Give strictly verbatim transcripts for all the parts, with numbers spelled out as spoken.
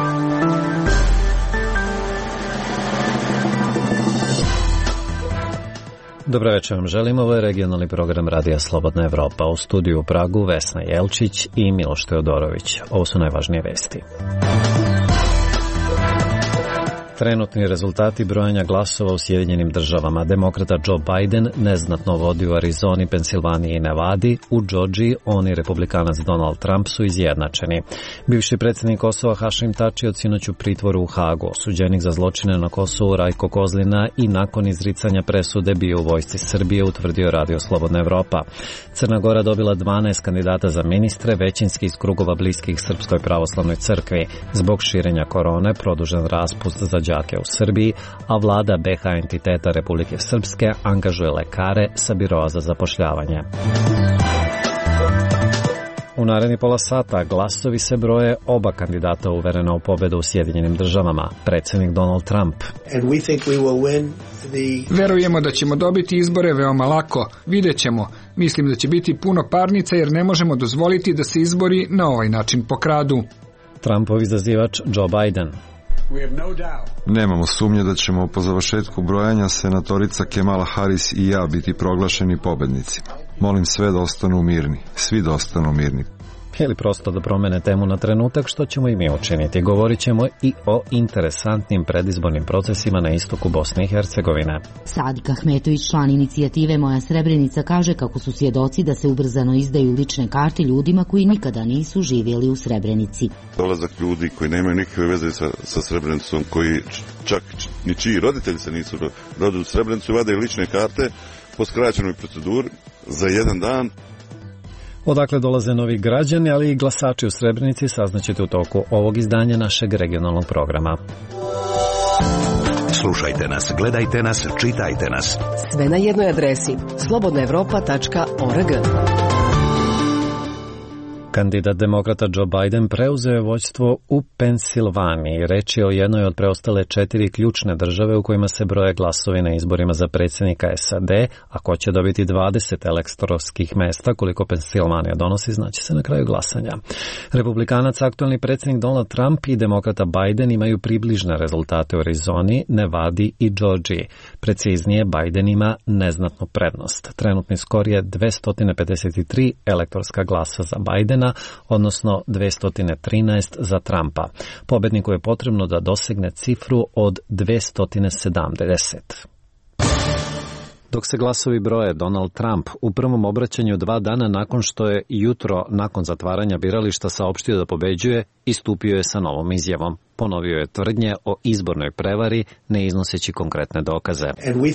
Dobro večer vam želim, ovo je regionalni program Radija Slobodna Evropa. U studiju u Pragu Vesna Jelčić i Miloš Teodorović. Ovo su najvažnije vesti. Trenutni rezultati brojanja glasova u Sjedinjenim državama. Demokrata Joe Biden neznatno vodi u Arizoni, Pensilvaniji i Nevadi. U Džordžiji on i republikanac Donald Trump su izjednačeni. Bivši predsjednik Kosova Hašim Tači od sinoć u pritvoru u Hagu. Osuđenik za zločine na Kosovu Rajko Kozlina i nakon izricanja presude bio u vojsci Srbije, utvrdio Radio Slobodna Evropa. Crna Gora dobila dvanaest kandidata za ministre, većinski iz krugova bliskih Srpskoj pravoslavnoj crkvi. Zbog širenja korone produžen raspust za đake u Srbiji, a vlada be ha entiteta Republike Srpske angažuje lekare sa biroa za zapošljavanje. U naredni pola sata glasovi se broje, oba kandidata uverena u pobedu u Sjedinjenim državama, predsjednik Donald Trump. Verujemo da ćemo dobiti izbore veoma lako, vidjet ćemo. Mislim da će biti puno parnica jer ne možemo dozvoliti da se izbori na ovaj način pokradu. Trumpov izazivač Joe Biden. Nemamo sumnje da ćemo po završetku brojanja senatorica Kamala Harris i ja biti proglašeni pobednicima. Molim sve da ostanu mirni, svi da ostanu mirni. Ili prosto da promene temu na trenutak, što ćemo i mi učiniti. Govorit ćemo i o interesantnim predizbornim procesima na istoku Bosne i Hercegovine. Sadik Ahmetović, član inicijative Moja Srebrenica, kaže kako su svjedoci da se ubrzano izdaju lične karte ljudima koji nikada nisu živjeli u Srebrenici. Dolazak ljudi koji nemaju nikakve veze sa, sa Srebrenicom, koji čak ni čiji roditelji se nisu rodili u Srebrenicu, vade lične karte po skraćenoj proceduri za jedan dan. Odakle dolaze novi građani, ali i glasači u Srebrenici, saznaćete u toku ovog izdanja našeg regionalnog programa. Slušajte nas, gledajte nas, čitajte nas. Sve na jednoj adresi slobodna evropa tačka org. Kandidat demokrata Joe Biden preuzeo je vođstvo u Pensilvaniji. Reč je o jednoj od preostale četiri ključne države u kojima se broje glasovi na izborima za predsjednika es a de, a ko će dobiti dvadeset elektorskih mesta, koliko Pensilvanija donosi, znači se na kraju glasanja. Republikanac, aktualni predsjednik Donald Trump i demokrata Biden imaju približne rezultate u Arizoni, Nevadi i Džordžiji. Preciznije, Biden ima neznatnu prednost. Trenutni skor je dvesta pedeset tri elektorska glasa za Bidena, odnosno dvesta trinaest za Trumpa. Pobedniku je potrebno da dosegne cifru od dvesta sedamdeset. Dok se glasovi broje, Donald Trump u prvom obraćanju dva dana nakon što je jutro nakon zatvaranja birališta saopštio da pobeđuje, istupio je sa novom izjavom. Ponovio je tvrdnje o izbornoj prevari, ne iznoseći konkretne dokaze.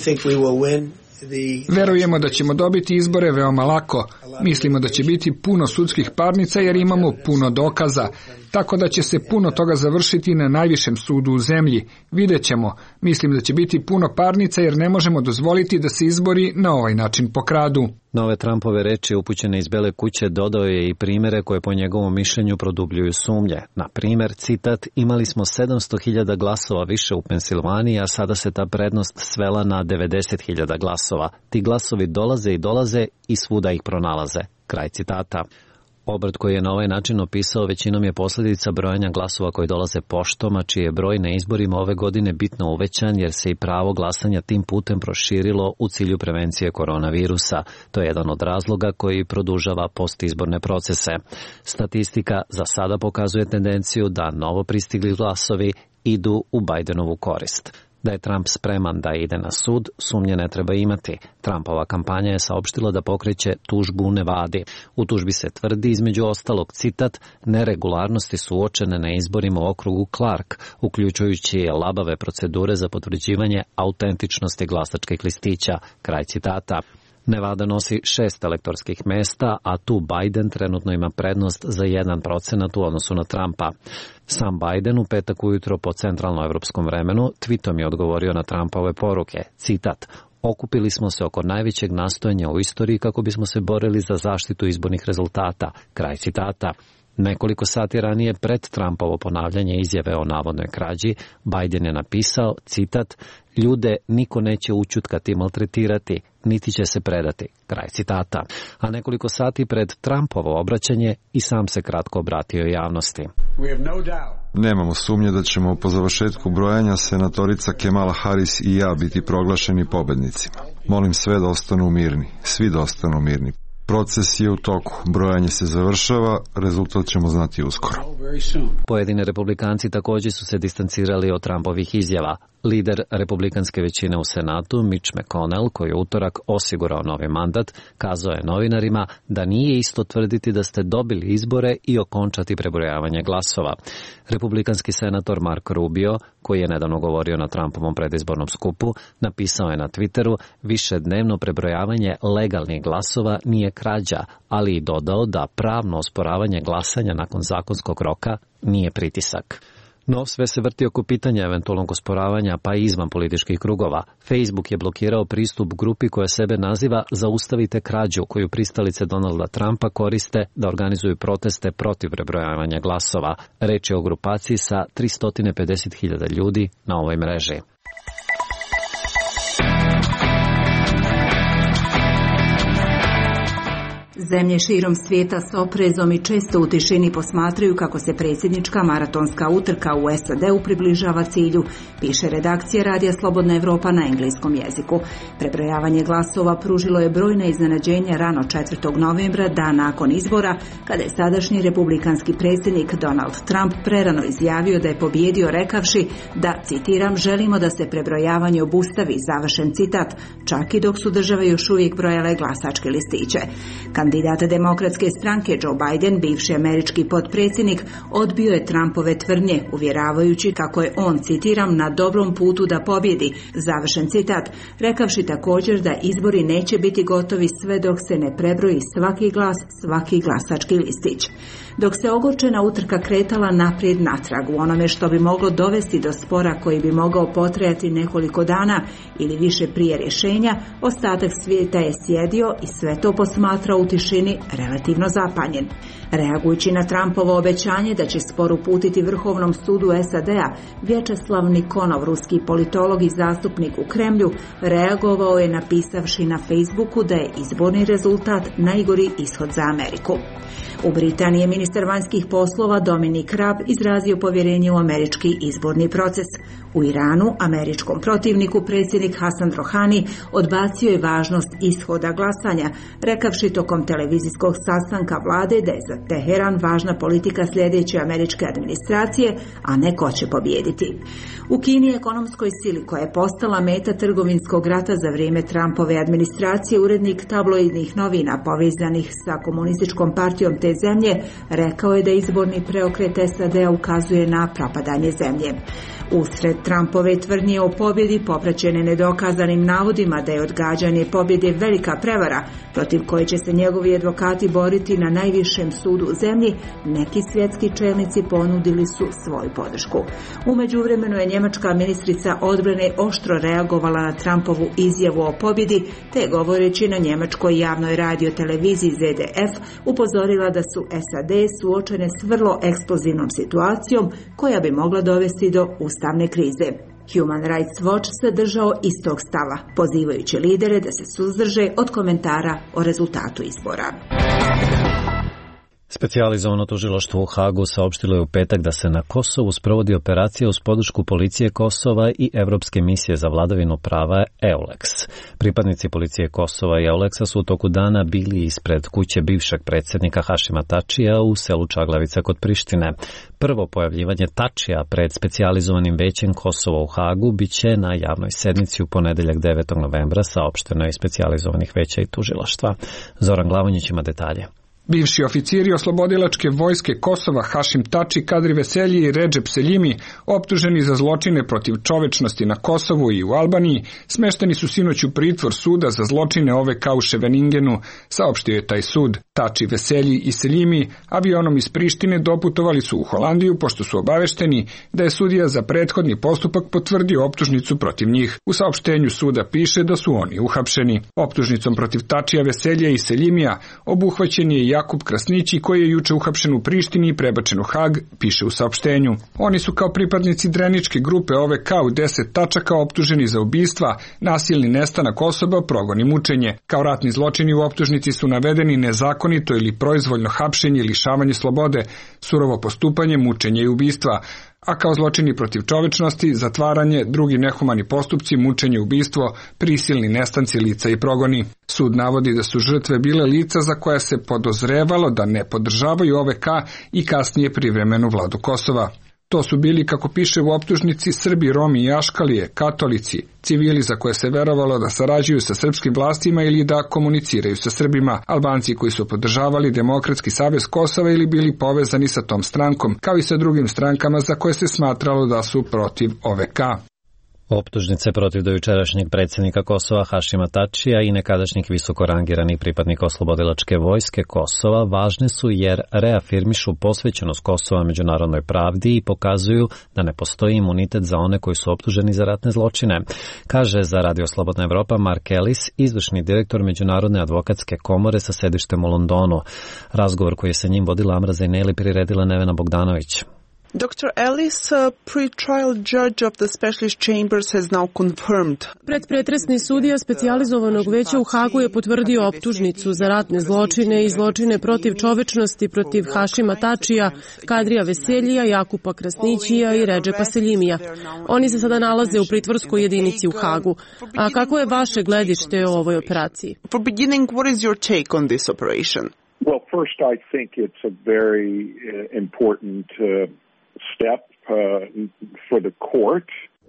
Verujemo da ćemo dobiti izbore veoma lako. Mislimo da će biti puno sudskih parnica jer imamo puno dokaza. Tako da će se puno toga završiti na najvišem sudu u zemlji. Vidjet ćemo. Mislim da će biti puno parnica jer ne možemo dozvoliti da se izbori na ovaj način pokradu. Na ove Trumpove reči upućene iz Bele kuće dodao je i primjere koje po njegovom mišljenju produbljuju sumnje. Na primjer, citat, imali smo sedamsto hiljada glasova više u Pensilvaniji, a sada se ta prednost svela na devedeset hiljada glasova. Ti glasovi dolaze i dolaze i svuda ih pronalaze. Kraj citata. Obrt koji je na ovaj način opisao većinom je posljedica brojanja glasova koji dolaze poštom, a čiji je broj na izborima ove godine bitno uvećan jer se i pravo glasanja tim putem proširilo u cilju prevencije koronavirusa. To je jedan od razloga koji produžava postizborne procese. Statistika za sada pokazuje tendenciju da novo pristigli glasovi idu u Bidenovu korist. Da je Trump spreman da ide na sud, sumnje ne treba imati. Trumpova kampanja je saopštila da pokreće tužbu u Nevadi. U tužbi se tvrdi, između ostalog, citat, neregularnosti su uočene na izborima u okrugu Clark, uključujući labave procedure za potvrđivanje autentičnosti glasačkih listića. Kraj citata. Nevada nosi šest elektorskih mesta, a tu Biden trenutno ima prednost za jedan procenat u odnosu na Trumpa. Sam Biden u petak ujutro po centralnoevropskom vremenu tweetom je odgovorio na Trumpove poruke. Citat, okupili smo se oko najvećeg nastojanja u istoriji kako bismo se borili za zaštitu izbornih rezultata. Kraj citata. Nekoliko sati ranije pred Trumpovo ponavljanje izjave o navodnoj krađi, Biden je napisao, citat, ljude niko neće učutkati, maltretirati, niti će se predati, kraj citata. A nekoliko sati pred Trumpovo obraćanje i sam se kratko obratio javnosti. Nemamo sumnje da ćemo po završetku brojanja senatorica Kamala Harris i ja biti proglašeni pobednicima. Molim sve da ostanu mirni, svi da ostanu mirni. Proces je u toku, brojanje se završava, rezultat ćemo znati uskoro. Pojedini republikanci također su se distancirali od Trumpovih izjava. Lider republikanske većine u Senatu, Mitch McConnell, koji je utorak osigurao novi mandat, kazao je novinarima da nije isto tvrditi da ste dobili izbore i okončati prebrojavanje glasova. Republikanski senator Mark Rubio, koji je nedavno govorio na Trumpovom predizbornom skupu, napisao je na Twitteru, višednevno prebrojavanje legalnih glasova nije krađa, ali i dodao da pravno osporavanje glasanja nakon zakonskog roka nije pritisak. No, sve se vrti oko pitanja eventualnog osporavanja, pa i izvan političkih krugova. Facebook je blokirao pristup grupi koja sebe naziva Zaustavite krađu, koju pristalice Donalda Trumpa koriste da organizuju proteste protiv prebrojavanja glasova. Reč je o grupaciji sa tristo pedeset hiljada ljudi na ovoj mreži. Zemlje širom svijeta s oprezom i često u tišini posmatraju kako se predsjednička maratonska utrka u S A D-u približava cilju, piše redakcija Radija Slobodna Evropa na engleskom jeziku. Prebrojavanje glasova pružilo je brojna iznenađenja rano četvrtog novembra, dan nakon izbora, kada je sadašnji republikanski predsjednik Donald Trump prerano izjavio da je pobjedio rekavši da, citiram, želimo da se prebrojavanje obustavi, završen citat, čak i dok su države još uvijek brojale glasačke listiće. Kandidat demokratske stranke Joe Biden, bivši američki potpredsjednik, odbio je Trumpove tvrdnje, uvjeravajući kako je on, citiram, na dobrom putu da pobjedi, završen citat, rekavši također da izbori neće biti gotovi sve dok se ne prebroji svaki glas, svaki glasački listić. Dok se ogorčena utrka kretala naprijed natrag u onome što bi moglo dovesti do spora koji bi mogao potrajati nekoliko dana ili više prije rješenja, ostatak svijeta je sjedio i sve to posmatrao u tišini, relativno zapanjen. Reagujući na Trumpovo obećanje da će spor uputiti Vrhovnom sudu S A D-a, Vječeslav Nikonov, ruski politolog i zastupnik u Kremlju, reagovao je napisavši na Facebooku da je izborni rezultat najgori ishod za Ameriku. U Britaniji je ministar vanjskih poslova Dominic Raab izrazio povjerenje u američki izborni proces. U Iranu, američkom protivniku, predsjednik Hasan Rohani odbacio je važnost ishoda glasanja, rekavši tokom televizijskog sastanka vlade da je za Teheran važna politika sljedeće američke administracije, a ne ko će pobijediti. U Kini, ekonomskoj sili koja je postala meta trgovinskog rata za vrijeme Trumpove administracije, urednik tabloidnih novina povezanih sa komunističkom partijom te zemlje rekao je da izborni preokret S A D-a ukazuje na propadanje zemlje. Usred Trumpove tvrdnje o pobjedi, popraćene nedokazanim navodima da je odgađanje pobjede velika prevara protiv koje će se njegovi advokati boriti na najvišem sudu u zemlji, neki svjetski čelnici ponudili su svoju podršku. U međuvremenu je njemačka ministrica odbrane oštro reagovala na Trumpovu izjavu o pobjedi, te govoreći na njemačkoj javnoj radioteleviziji Z D F upozorila da su S A D suočene s vrlo eksplozivnom situacijom koja bi mogla dovesti do ustavne krize. Human Rights Watch se držao istog stava, pozivajući lidere da se suzdrže od komentara o rezultatu izbora. Specijalizovano tužilaštvo u Hagu saopštilo je u petak da se na Kosovu sprovodi operacija uz podršku policije Kosova i Evropske misije za vladavinu prava EULEX. Pripadnici policije Kosova i EULEX-a su u toku dana bili ispred kuće bivšeg predsjednika Hašima Tačija u selu Čaglavica kod Prištine. Prvo pojavljivanje Tačija pred specijalizovanim većem Kosova u Hagu biće na javnoj sednici u ponedeljak devetog novembra, saopšteno je iz specijalizovanih veća i tužilaštva. Zoran Glavonjić ima detalje. Bivši oficiri oslobodilačke vojske Kosova Hašim Tači, Kadri Veselji i Redžep Seljimi, optuženi za zločine protiv čovečnosti na Kosovu i u Albaniji, smešteni su sinoć u pritvor suda za zločine O V K u Ševeningenu, saopštio je taj sud. Tači, Veselji i Seljimi avionom iz Prištine doputovali su u Holandiju, pošto su obavešteni da je sudija za prethodni postupak potvrdio optužnicu protiv njih. U saopštenju suda piše da su oni uhapšeni. Optužnicom protiv Tačija, Veselja i Seljimija obuhvaćen je Jakub Krasnići, koji je juče uhapšen u Prištini i prebačen u Hag, piše u saopštenju. Oni su kao pripadnici Dreničke grupe O V K u deset tačaka optuženi za ubistva, nasilni nestanak osoba, progon i mučenje. Kao ratni zločini u optužnici su navedeni nezakonito ili proizvoljno hapšenje i lišavanje slobode, surovo postupanje, mučenje i ubistva, a kao zločini protiv čovečnosti, zatvaranje, drugi nehumani postupci, mučenje, ubistvo, prisilni nestanci lica i progoni. Sud navodi da su žrtve bile lica za koja se podozrevalo da ne podržavaju O V K i kasnije privremenu vladu Kosova. To su bili, kako piše u optužnici, Srbi, Romi i Aškalije, katolici, civili za koje se verovalo da sarađuju sa srpskim vlastima ili da komuniciraju sa Srbima, Albanci koji su podržavali Demokratski savez Kosova ili bili povezani sa tom strankom, kao i sa drugim strankama za koje se smatralo da su protiv O V K. Optužnice protiv dojučerašnjeg predsjednika Kosova Hašima Tačija i nekadašnjih visokorangiranih pripadnika oslobodilačke vojske Kosova važne su jer reafirmišu posvećenost Kosova međunarodnoj pravdi i pokazuju da ne postoji imunitet za one koji su optuženi za ratne zločine, kaže za Radio Slobodna Evropa Mark Ellis, izvršni direktor Međunarodne advokatske komore sa sedištem u Londonu. Razgovor koji je sa njim vodila Amra Zajneli priredila Nevena Bogdanović. Doctor Ellis, uh, pre-trial judge of the specialist chambers has now confirmed. Predpretresni sudija specijalizovanog veća u Hagu je potvrdio optužnicu za ratne zločine i zločine protiv čovečnosti protiv Hašima Tačija, Kadrija Veseljija, Jakupa Krasnićija i Redžepa Seljimija. Oni se sada nalaze u pritvorskoj jedinici u Hagu. A kako je vaše gledište o ovoj operaciji? For beginning, what is your take on this operation? Well, first I think it's a very uh, important uh, step uh, for the court.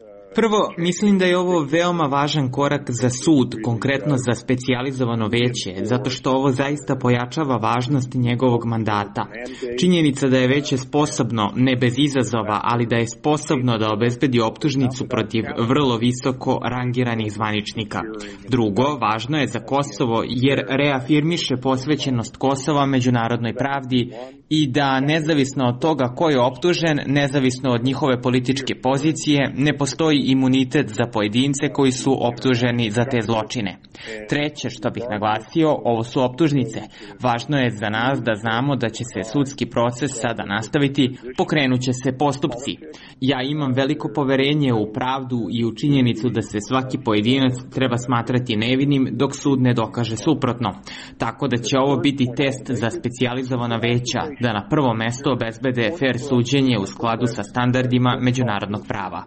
Prvo, mislim da je ovo veoma važan korak za sud, konkretno za specijalizovano veće, zato što ovo zaista pojačava važnost njegovog mandata. Činjenica da je veće sposobno, ne bez izazova, ali da je sposobno da obezbedi optužnicu protiv vrlo visoko rangiranih zvaničnika. Drugo, važno je za Kosovo jer reafirmiše posvećenost Kosova međunarodnoj pravdi i da nezavisno od toga ko je optužen, nezavisno od njihove političke pozicije, ne postoji imunitet za pojedince koji su optuženi za te zločine. Treće, što bih naglasio, ovo su optužnice. Važno je za nas da znamo da će se sudski proces sada nastaviti, pokrenuće se postupci. Ja imam veliko poverenje u pravdu i u činjenicu da se svaki pojedinac treba smatrati nevinim dok sud ne dokaže suprotno. Tako da će ovo biti test za specijalizovana veća da na prvo mesto obezbede fer suđenje u skladu sa standardima međunarodnog prava.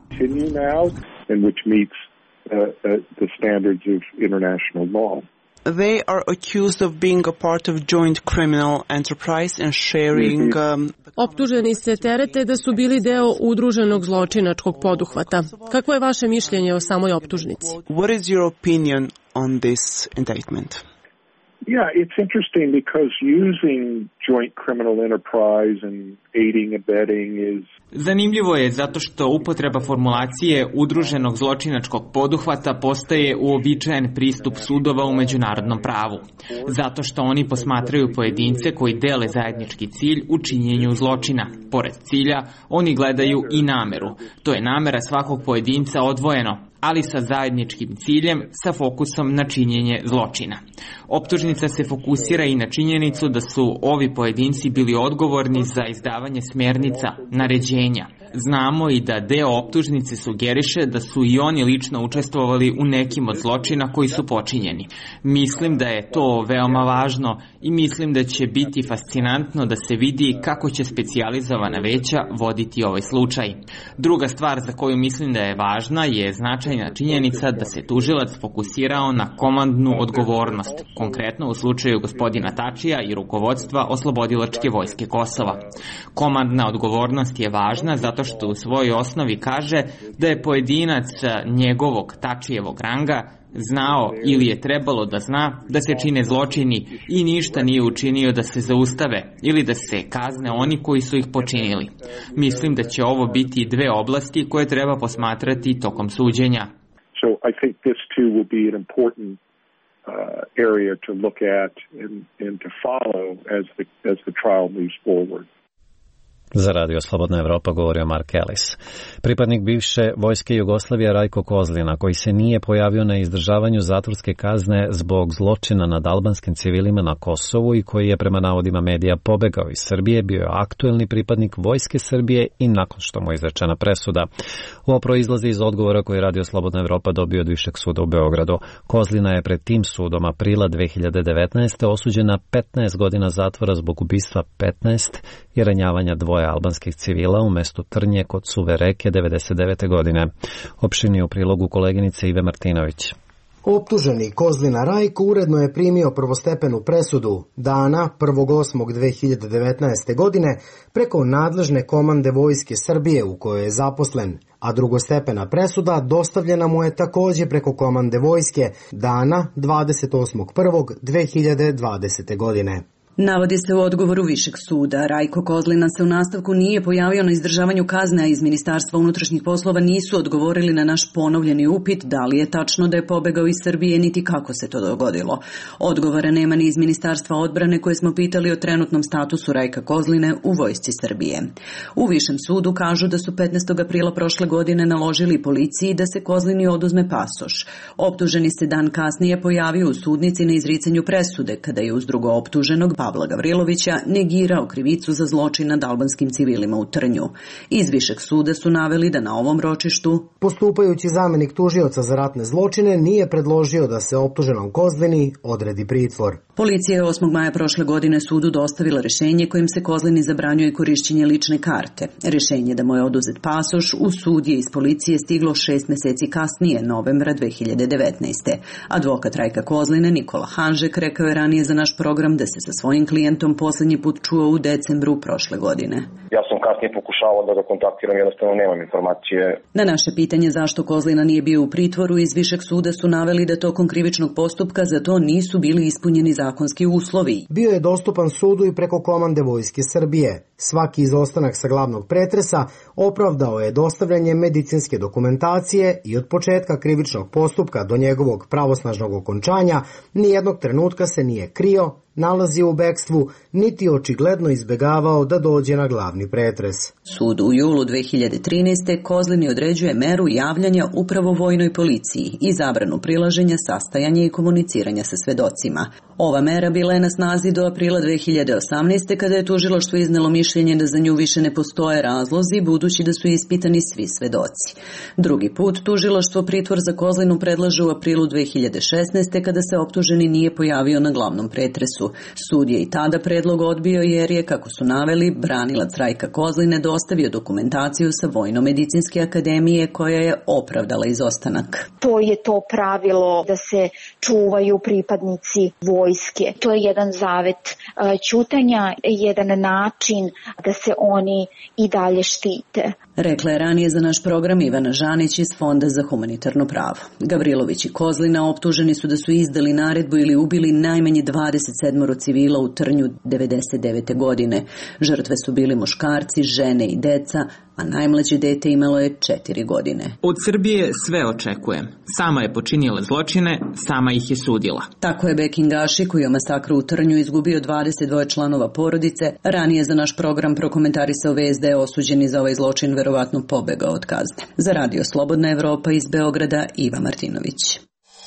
And which meets uh, uh, the standards of international law. They are accused of being a part of joint criminal enterprise and sharing... Um... Optuženi se terete da su bili deo udruženog zločinačkog poduhvata. Kakvo je vaše mišljenje o samoj optužnici? What is your opinion on this indictment? Yeah, it's interesting because using joint criminal enterprise and aiding and abetting is... Zanimljivo je zato što upotreba formulacije udruženog zločinačkog poduhvata postaje uobičajen pristup sudova u međunarodnom pravu. Zato što oni posmatraju pojedince koji dele zajednički cilj u činjenju zločina. Pored cilja, oni gledaju i nameru. To je namera svakog pojedinca odvojeno, ali sa zajedničkim ciljem, sa fokusom na činjenje zločina. Optužnica se fokusira i na činjenicu da su ovi pojedinci bili odgovorni za izdavanje smjernica, naređenja. Znamo i da deo optužnice sugeriše da su i oni lično učestvovali u nekim od zločina koji su počinjeni. Mislim da je to veoma važno i mislim da će biti fascinantno da se vidi kako će specijalizovana veća voditi ovaj slučaj. Druga stvar za koju mislim da je važna je značajna činjenica da se tužilac fokusirao na komandnu odgovornost, konkretno u slučaju gospodina Tačija i rukovodstva Oslobodilačke vojske Kosova. Komandna odgovornost je važna zato što u svojoj osnovi kaže da je pojedinac njegovog Tačijevog ranga znao ili je trebalo da zna da se čine zločini i ništa nije učinio da se zaustave ili da se kazne oni koji su ih počinili. Mislim da će ovo biti dve oblasti koje treba posmatrati tokom suđenja. So I think this too will be an important uh, area to look at and, and to follow as the, as the trial moves forward. Za Radio Slobodna Evropa govorio Mark Ellis. Pripadnik bivše vojske Jugoslavije Rajko Kozlina, koji se nije pojavio na izdržavanju zatvorske kazne zbog zločina nad albanskim civilima na Kosovu i koji je prema navodima medija pobegao iz Srbije, bio je aktuelni pripadnik vojske Srbije i nakon što mu je izrečena presuda. Ovo proizlazi iz odgovora koji je Radio Slobodna Evropa dobio od Višeg suda u Beogradu. Kozlina je pred tim sudom aprila dve hiljade devetnaeste. osuđen na petnaest godina zatvora zbog ubistva petnaest i ranjavanja dvoje albanskih civila u mestu Trnje kod Suve reke devedeset devete. godine. Opširnije u prilogu koleginice Ive Martinović. Optuženi Kozlina Rajko uredno je primio prvostepenu presudu dana prvog osmog dve hiljade devetnaeste. godine preko nadležne komande Vojske Srbije u kojoj je zaposlen, a drugostepena presuda dostavljena mu je takođe preko komande Vojske dana dvadeset osmog prvog dve hiljade dvadesete. godine. Navodi se u odgovoru Višeg suda. Rajko Kozlina se u nastavku nije pojavio na izdržavanju kazne, a iz Ministarstva unutrašnjih poslova nisu odgovorili na naš ponovljeni upit da li je tačno da je pobegao iz Srbije, niti kako se to dogodilo. Odgovora nema ni iz Ministarstva odbrane koje smo pitali o trenutnom statusu Rajka Kozline u vojsci Srbije. U Višem sudu kažu da su petnaestog aprila prošle godine naložili policiji da se Kozlini oduzme pasoš. Optuženi se dan kasnije pojavio u sudnici na izricanju presude, kada je uz drugo optuženog Pavla Gavrilovića negirao krivicu za zločin nad albanskim civilima u Trnju. Iz Višeg suda su naveli da na ovom ročištu postupajući zamenik tužioca za ratne zločine nije predložio da se optuženom Kozlini odredi pritvor. Policija je osmog maja prošle godine sudu dostavila rešenje kojim se Kozlini zabranjuje korišćenje lične karte. Rešenje da mu je oduzet pasoš u sud je iz policije stiglo šest meseci kasnije, novembra dve hiljade devetnaeste. Advokat Rajka Kozline Nikola Hanžek rekao je ranije za naš program da se sa svojim klijentom poslednji put čuo u decembru prošle godine. Ja sam kasnije pokušavao da ga kontaktiram, jednostavno nemam informacije. Na naše pitanje zašto Kozlina nije bio u pritvoru, iz Višeg suda su naveli da tokom krivičnog postupka za to nisu bili ispunjeni zakonski uslovi. Bio je dostupan sudu i preko komande Vojske Srbije. Svaki izostanak sa glavnog pretresa opravdao je dostavljanje medicinske dokumentacije i od početka krivičnog postupka do njegovog pravosnažnog okončanja nijednog trenutka se nije krio, nalazio u bekstvu, niti očigledno izbegavao da dođe na glavni pretres. Sud u julu dve hiljade trinaeste. Kozlini određuje meru javljanja upravo vojnoj policiji i zabranu prilaženja, sastajanja i komuniciranja sa svedocima. Ova mera bila je na snazi do aprila dve hiljade osamnaeste. kada je tužilaštvo iznelo mišljenje da za nju više ne postoje razlozi, budući da su ispitani svi svedoci. Drugi put tužilaštvo pritvor za Kozlinu predlaže u aprilu dve hiljade šesnaeste. kada se optuženi nije pojavio na glavnom pretresu. Sud je i tada predlog odbio jer je, kako su naveli, branilac Rajka Kozline dostavio dokumentaciju sa Vojno-medicinske akademije koja je opravdala izostanak. To je to pravilo da se čuvaju pripadnici vojske. To je jedan zavet ćutanja, jedan način da se oni i dalje štite. Rekla je ranije za naš program Ivana Žanić iz Fonda za humanitarno pravo. Gavrilović i Kozlina optuženi su da su izdali naredbu ili ubili najmanje dvadeset sedam civila u Trnju devedeset devete. godine. Žrtve su bili muškarci, žene i deca, a najmlađe dete imalo je četiri godine. Od Srbije sve očekujem. Sama je počinila zločine, sama ih je sudila. Tako je Bekin Gaši, koji je masakru u Trnju izgubio dvadeset dva članova porodice, ranije za naš program prokomentarisao vest da je osuđeni za ovaj zločin verovatno pobegao od kazne. Za Radio Slobodna Evropa iz Beograda, Iva Martinović.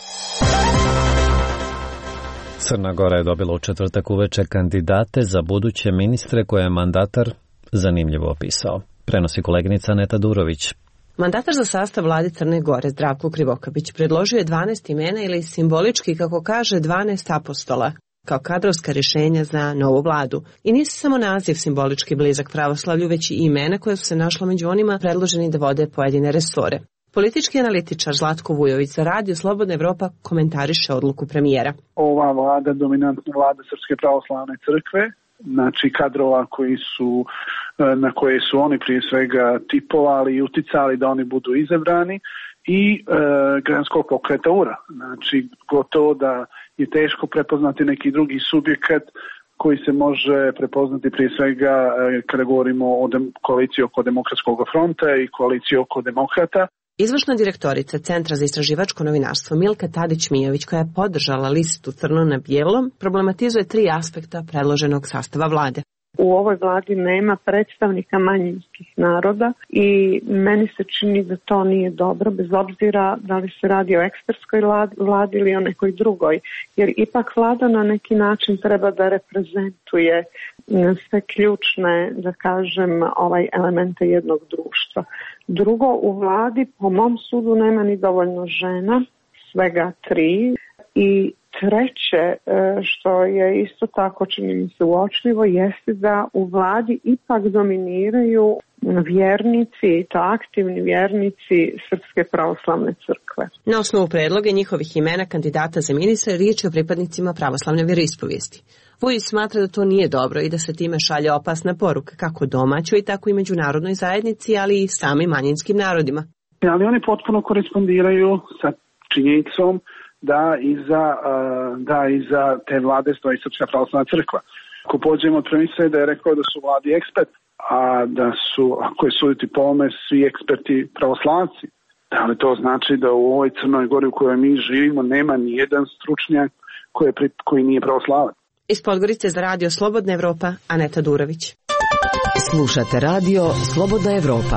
Crna Gora je dobila u četvrtak uveče kandidate za buduće ministre koje je mandatar zanimljivo opisao. Prenosi koleginica Aneta Durović. Mandatar za sastav vlade Crne Gore Zdravko Krivokapić predložio je dvanaest imena ili simbolički, kako kaže, dvanaest apostola kao kadrovska rješenja za novu vladu. I nije samo naziv simbolički blizak pravoslavlju, već i imena koje su se našla među onima predloženi da vode pojedine resore. Politički analitičar Zlatko Vujović za Radio Slobodna Evropa komentariše odluku premijera. Ova vlada, dominantna vlada Srpske pravoslavne crkve, znači kadrova koji su, na koje su oni prije svega tipovali i uticali da oni budu izabrani, i e, građanskog pokreta U R A. Znači, gotovo da je teško prepoznati neki drugi subjekat koji se može prepoznati prije svega e, kada govorimo o dem- koaliciji oko Demokratskog fronta i koaliciji oko demokrata. Izvršna direktorica Centra za istraživačko novinarstvo Milka Tadić-Mijović, koja je podržala listu Crno na bijelom, problematizuje tri aspekta predloženog sastava vlade. u ovoj vladi nema predstavnika manjinskih naroda i meni se čini da to nije dobro, bez obzira da li se radi o ekspertskoj vladi ili o nekoj drugoj, jer ipak vlada na neki način treba da reprezentuje sve ključne, da kažem, ovaj elemente jednog društva. Drugo, u vladi po mom sudu nema ni dovoljno žena, svega tri. I treće, što je isto tako čini mi se uočljivo, jeste da u vladi ipak dominiraju vjernici i to aktivni vjernici Srpske pravoslavne crkve. Na osnovu predloga njihovih imena kandidata za ministra riječ je o pripadnicima pravoslavne vjeroispovijesti. Vujić smatra da to nije dobro i da se time šalje opasna poruka kako domaćoj, tako i međunarodnoj zajednici, ali i samim manjinskim narodima. Ali oni potpuno korespondiraju sa činjenicom da iza, da iza te vlade stoji Srpska pravoslavna crkva. Ako pođemo od premise da je rekao da su vladi ekspert, a da su, ako je suditi po ovome, svi eksperti pravoslavci, da li to znači da u ovoj Crnoj Gori u kojoj mi živimo nema ni jedan stručnjak koji, je, koji nije pravoslavac? Iz Podgorice za radio Slobodna Evropa, Aneta Durović. Slušate radio Slobodna Evropa.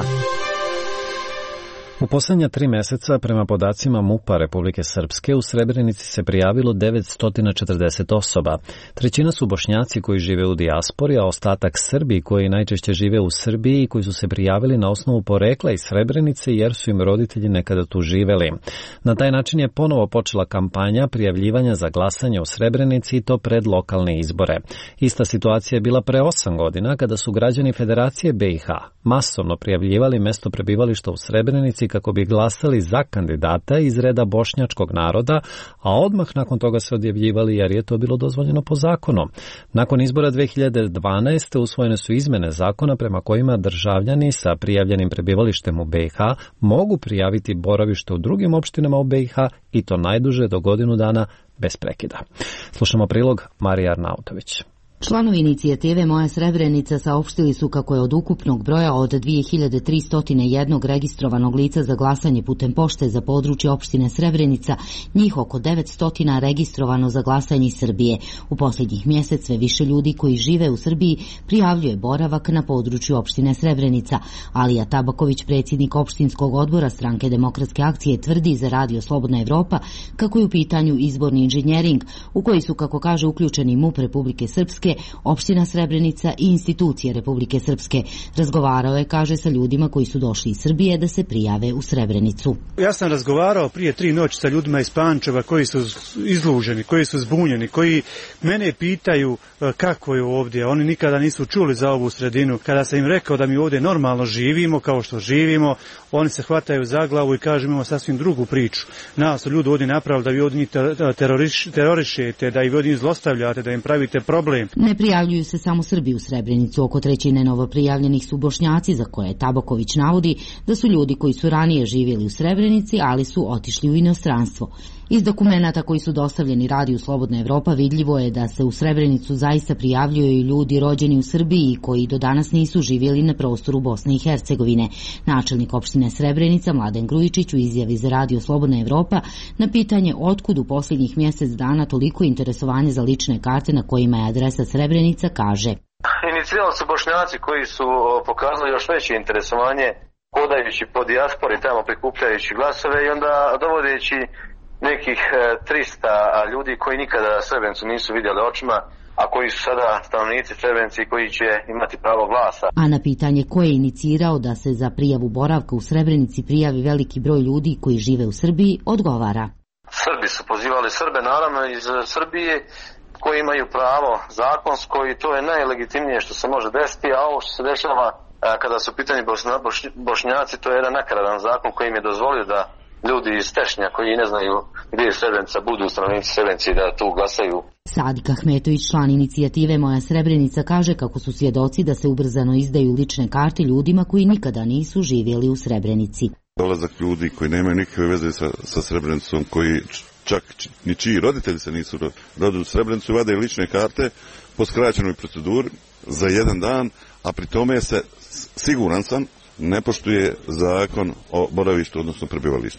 U posljednja tri mjeseca, prema podacima MUP-a Republike Srpske, u Srebrenici se prijavilo devetsto četrdeset osoba. Trećina su Bošnjaci koji žive u dijaspori, a ostatak Srbi koji najčešće žive u Srbiji i koji su se prijavili na osnovu porekla iz Srebrenice jer su im roditelji nekada tu živeli. Na taj način je ponovo počela kampanja prijavljivanja za glasanje u Srebrenici i to pred lokalne izbore. Ista situacija je bila pre osam godina kada su građani Federacije B i H masovno prijavljivali mjesto prebivališta u Srebrenici kako bi glasali za kandidata iz reda bošnjačkog naroda, a odmah nakon toga se odjavljivali jer je to bilo dozvoljeno po zakonu. Nakon izbora dve hiljade dvanaeste. usvojene su izmene zakona prema kojima državljani sa prijavljenim prebivalištem u B i H mogu prijaviti boravište u drugim opštinama u B i H i to najduže do godinu dana bez prekida. Slušamo prilog Marija Arnautović. Članovi inicijative Moja Srebrenica saopštili su kako je od ukupnog broja od dve hiljade tristo jedan registrovanog lica za glasanje putem pošte za područje opštine Srebrenica, njih oko devetsto registrovano za glasanje iz Srbije. U posljednjih mjesec sve više ljudi koji žive u Srbiji prijavljuje boravak na području opštine Srebrenica. Alija Tabaković, predsjednik opštinskog odbora Stranke demokratske akcije, tvrdi za radio Slobodna Evropa kako je u pitanju izborni inženjering u koji su, kako kaže, uključeni MUP Republike Srpske, opština Srebrenica i institucije Republike Srpske. Razgovarao je, kaže, sa ljudima koji su došli iz Srbije da se prijave u Srebrenicu. Ja sam razgovarao prije tri noći sa ljudima iz Pančeva koji su izluženi, koji su zbunjeni, koji mene pitaju kako je ovdje. Oni nikada nisu čuli za ovu sredinu. Kada sam im rekao da mi ovdje normalno živimo, kao što živimo, oni se hvataju za glavu i kažu imamo sasvim drugu priču. Nas su ljudi ovdje napravili da vi ovdje njih teroriš, terorišete, da ih ovdje zlostavljate, da im pravite problem. Ne prijavljuju se samo Srbi u Srebrenicu. Oko trećine novoprijavljenih su Bošnjaci, za koje Tabaković navodi da su ljudi koji su ranije živjeli u Srebrenici, ali su otišli u inostranstvo. Iz dokumenata koji su dostavljeni radiju Slobodna Evropa vidljivo je da se u Srebrenicu zaista prijavljuju i ljudi rođeni u Srbiji koji do danas nisu živjeli na prostoru Bosne i Hercegovine. Načelnik opštine Srebrenica Mladen Grujičić u izjavi za radio Slobodna Evropa na pitanje otkud u posljednjih mjesec dana toliko interesovanje za lične karte na kojima je adresa Srebrenica kaže: Inicirali su Bošnjaci koji su pokazali još veće interesovanje hodajući po dijaspori tamo prikupljajući glasove i onda dovodeći nekih trista ljudi koji nikada Srebrenicu nisu vidjeli očima, a koji su sada stanovnici Srebrenici koji će imati pravo glasa. A na pitanje ko je inicirao da se za prijavu boravka u Srebrenici prijavi veliki broj ljudi koji žive u Srbiji, odgovara: Srbi su pozivali Srbe, naravno iz Srbije, koji imaju pravo zakonsko i to je najlegitimnije što se može desiti, a ovo što se dešava kada su u pitanju Bošnjaci, to je jedan nakaradan zakon koji im je dozvolio da ljudi iz Tešnja koji ne znaju gdje je Srebrenica budu stanovnici Srebrenici da tu glasaju. Sadik Ahmetović, član inicijative Moja Srebrenica, kaže kako su svjedoci da se ubrzano izdaju lične karte ljudima koji nikada nisu živjeli u Srebrenici. Dolazak ljudi koji nemaju nikakve veze sa, sa Srebrenicom, koji čak ni čiji roditelji se nisu rodili u Srebrenicu, vade lične karte po skraćenoj proceduri za jedan dan, a pri tome se, siguran sam, ne poštuje zakon o boravištu, odnosno prebivalištu.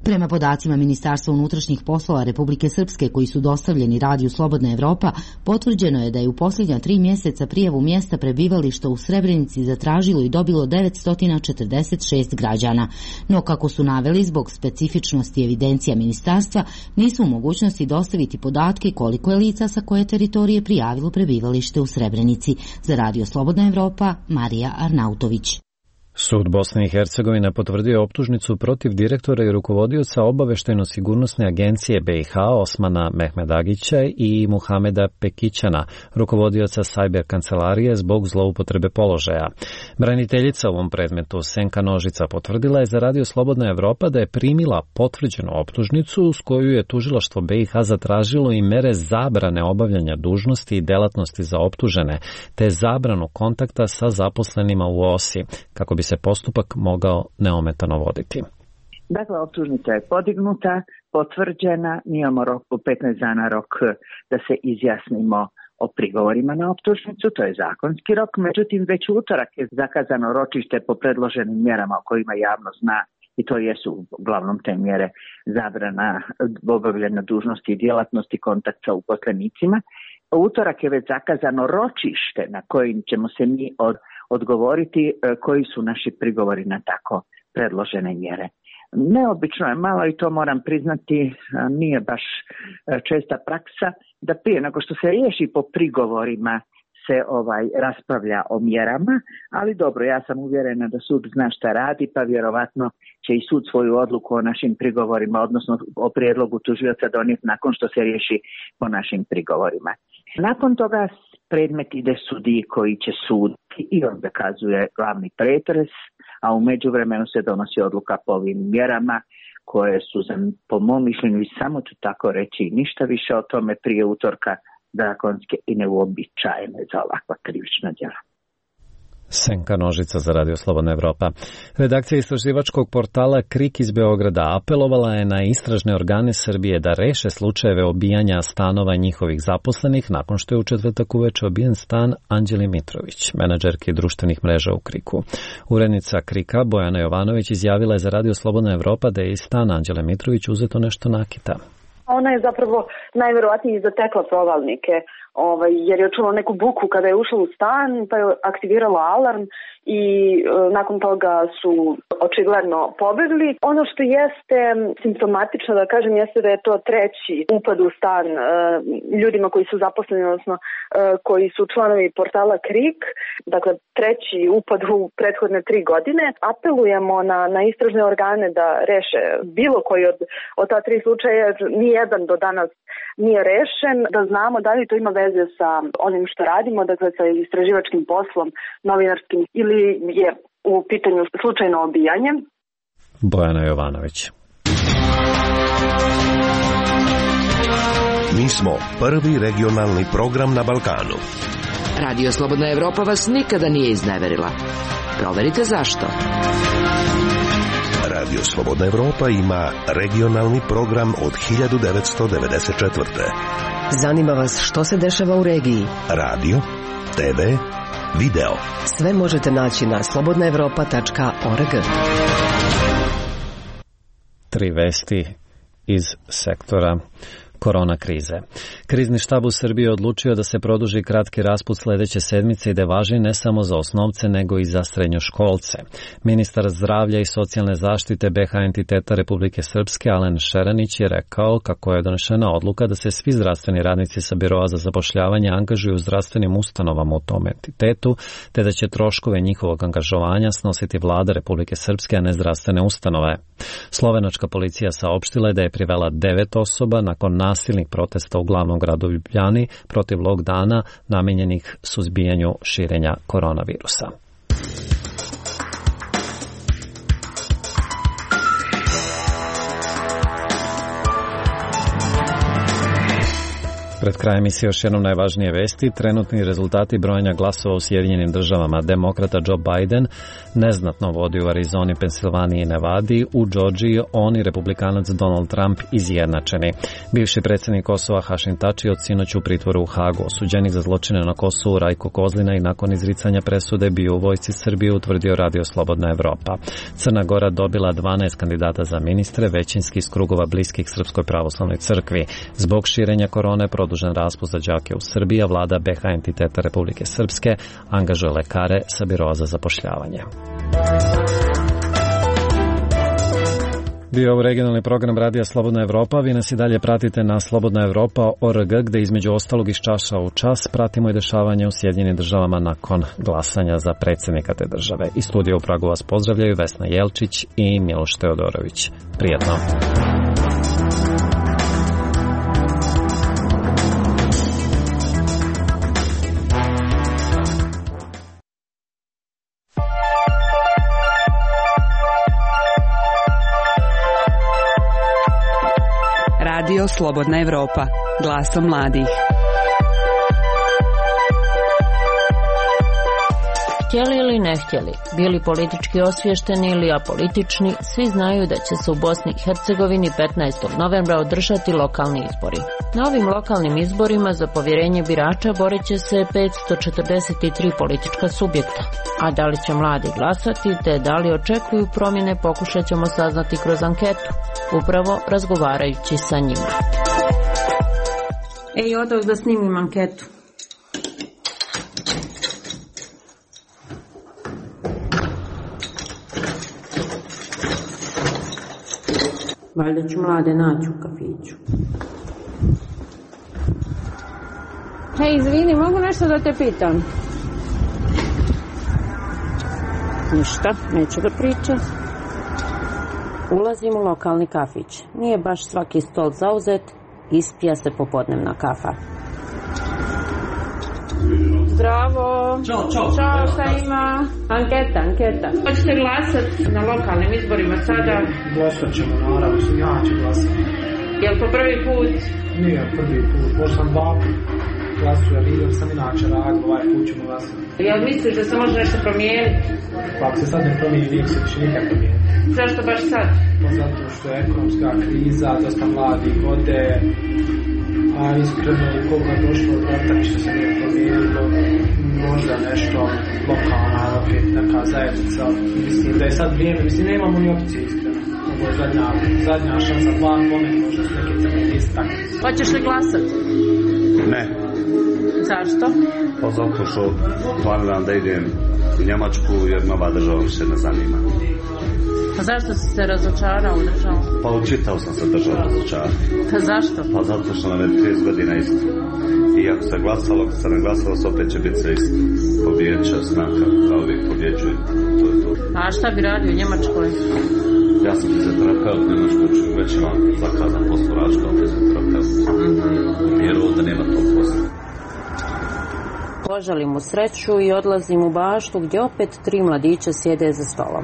Prema podacima Ministarstva unutrašnjih poslova Republike Srpske koji su dostavljeni Radiju Slobodna Evropa, potvrđeno je da je u posljednja tri mjeseca prijavu mjesta prebivališta u Srebrenici zatražilo i dobilo devetsto četrdeset šest građana. No, kako su naveli, zbog specifičnosti evidencija ministarstva, nisu u mogućnosti dostaviti podatke koliko je lica sa koje teritorije prijavilo prebivalište u Srebrenici. Za Radio Slobodna Evropa, Marija Arnautović. Sud Bosne i Hercegovine potvrdio je optužnicu protiv direktora i rukovodioca obaveštajno-sigurnosne agencije B i H Osmana Mehmedagića i Muhameda Pekićana, rukovodioca sajber kancelarije zbog zloupotrebe položaja. Braniteljica u ovom predmetu Senka Nožica potvrdila je za Radio Slobodna Evropa da je primila potvrđenu optužnicu s koju je tužilaštvo B i H zatražilo i mere zabrane obavljanja dužnosti i delatnosti za optužene, te zabranu kontakta sa zaposlenima u O S I, kako bi se postupak mogao neometano voditi. Dakle, optužnica je podignuta, potvrđena, mi imamo rok po petnaest dana rok da se izjasnimo o prigovorima na optužnicu, to je zakonski rok, međutim već u utorak je zakazano ročište po predloženim mjerama o kojima javno zna i to jesu uglavnom te mjere zabrana obavljanja dužnosti i djelatnosti, kontakt sa uposlenicima. U utorak je već zakazano ročište na kojim ćemo se mi od odgovoriti koji su naši prigovori na tako predložene mjere. Neobično je malo i to moram priznati, nije baš česta praksa da prije nego što se riješi po prigovorima se ovaj raspravlja o mjerama, ali dobro, ja sam uvjerena da sud zna šta radi, pa vjerovatno će i sud svoju odluku o našim prigovorima, odnosno o prijedlogu tužioca donijeti nakon što se riješi po našim prigovorima. Nakon toga predmet ide sudiji koji će suditi i on zakazuje glavni pretres, a u međuvremenu se donosi odluka po ovim mjerama koje su, po mom mišljenju, i samo ću tako reći, ništa više o tome prije utorka, zakonske i neuobičajene za ovakva krivična djela. Senka Nožica za Radio Slobodna Evropa. Redakcija istraživačkog portala Krik iz Beograda apelovala je na istražne organe Srbije da reše slučajeve obijanja stanova njihovih zaposlenih nakon što je u četvrtak uveče obijen stan Anđeli Mitrović, menadžerke društvenih mreža u Kriku. Urednica Krika Bojana Jovanović izjavila je za Radio Slobodna Evropa da je iz stana Anđele Mitrović uzeto nešto nakita. Ona je zapravo najverovatnije zatekla provalnike, ovaj, jer je čula neku buku kada je ušla u stan, pa je aktivirala alarm i e, nakon toga su očigledno pobegli. Ono što jeste simptomatično, da kažem, jeste da je to treći upad u stan e, ljudima koji su zaposleni, odnosno e, koji su članovi portala Krik, dakle treći upad u prethodne tri godine. Apelujemo na, na istražne organe da reše bilo koji od, od ta tri slučaja, jer nijedan do danas nije rešen, da znamo da li to ima veze sa onim što radimo, dakle sa istraživačkim poslom, novinarskim, ili je u pitanju slučajno obijanje. Bojana Jovanović. Mi smo prvi regionalni program na Balkanu. Radio Slobodna Evropa vas nikada nije izneverila. Proverite zašto. Radio Slobodna Evropa ima regionalni program od hiljadu devetsto devedeset četvrte. Zanima vas što se dešava u regiji? Radio, te ve, video. Sve možete naći na slobodna evropa tačka org. Tri vesti iz sektora korona krize. Krizni štab u Srbiji je odlučio da se produži kratki raspust sledeće sedmice i da važi ne samo za osnovce nego i za srednjoškolce. Ministar zdravlja i socijalne zaštite be ha entiteta Republike Srpske Alen Šeranić je rekao kako je donešena odluka da se svi zdravstveni radnici sa biroa za zapošljavanje angažuju u zdravstvenim ustanovama u tom entitetu, te da će troškove njihovog angažovanja snositi vlada Republike Srpske, a ne zdravstvene ustanove. Slovenačka policija saopštila je da je privela devet osoba nakon nasilnih protesta u glavnom gradu Ljubljani protiv lockdowna namenjenih suzbijanju širenja koronavirusa. Pred krajem emisije još jednom najvažnije vesti. Trenutni rezultati brojanja glasova u Sjedinjenim državama. Demokrata Joe Biden neznatno vodi u Arizoni, Pensilvaniji i Nevadi. U Džordžiji on i republikanac Donald Trump izjednačeni. Bivši predsjednik Kosova Hašim Tači od sinoć u pritvoru u Hagu. Osuđenik za zločine na Kosovu Rajko Kozlina i nakon izricanja presude bio u vojsci Srbije, utvrdio Radio Slobodna Evropa. Crna Gora dobila dvanaest kandidata za ministre, većinski iz krugova bliskih Srpskoj pravoslavnoj crkvi. Zbog širenja korone produžen raspust za đake u Srbiji, a vlada be ha entiteta Republike Srpske angažuje lekare sa biroa za zapošljavanje. Bio ovo regionalni program Radija Slobodna Evropa. Vi nas i dalje pratite na slobodna evropa tačka org, gde između ostalog iz časa u čas pratimo i dešavanje u Sjedinjenim državama nakon glasanja za predsjednika te države. Iz studija u Pragu vas pozdravljaju Vesna Jelčić i Miloš Teodorović. Prijetno! Radio Slobodna Evropa, glasom mladih. Htjeli ili ne htjeli, bili politički osvješteni ili apolitični, svi znaju da će se u Bosni i Hercegovini petnaestog novembra održati lokalni izbori. Na ovim lokalnim izborima za povjerenje birača borit će se petsto četrdeset tri politička subjekta. A da li će mladi glasati, te da li očekuju promjene, pokušat ćemo saznati kroz anketu, upravo razgovarajući sa njima. Ej, odoh da snimim anketu. Valjda ću mlade naći u kafiću. Hej, izvini, mogu nešto da te pitam? Ništa, neću da pričam. Ulazim u lokalni kafić. Nije baš svaki stol zauzet, ispija se popodnevna kafa. Zdravo. Ćao, čao. Čao, šta ima? Anketa, anketa. Hoćete glasati na lokalnim izborima sada? Glasat ćemo, naravno, ja ću glasati. Jel to prvi put? Nije prvi put, možda sam dva put glasuje, lider sam inače radio, ovaj put ćemo glasati. Jel misliš da se može nešto promijeniti? Pa ako se sad ne promijeni, nije se više nikad promijeniti. Zašto baš sad? Pa zato što je ekonomska kriza, dosta mladi gode, a iskreno koliko je došlo od rata, što se nije promijenilo, možda nešto lokalna, opet neka zajednica. Mislim da je sad vrijeme, mislim ne imamo ni opcije iskreno. Ovo je zadnja, zadnja šansa, dva pomen, možda su neke crne liste takve. Hoćeš li glasati? Ne. Zašto? Pa zato što planiram da idem u Njemačku jer nova država više ne zanima. Pa zašto si se razočarao u državu? Pa učitao sam se državu razočarao. Pa zašto? Pa zato što nam je trideset godina isto. I ako se glasalo, ako se ne glasalo, opet će biti sve isto. Pobjeđa stranka, kao uvijek pobjeđuje. To je to. A šta bi radio u Njemačkoj? Ja sam fizioterapeut, u Njemačkoj ću već imam zakazan poslorač kao fizioterapeut. Mm-hmm. Jer ovdje nema tog posla. Poželim mu sreću i odlazim u baštu gdje opet tri mladića sjede za stolom.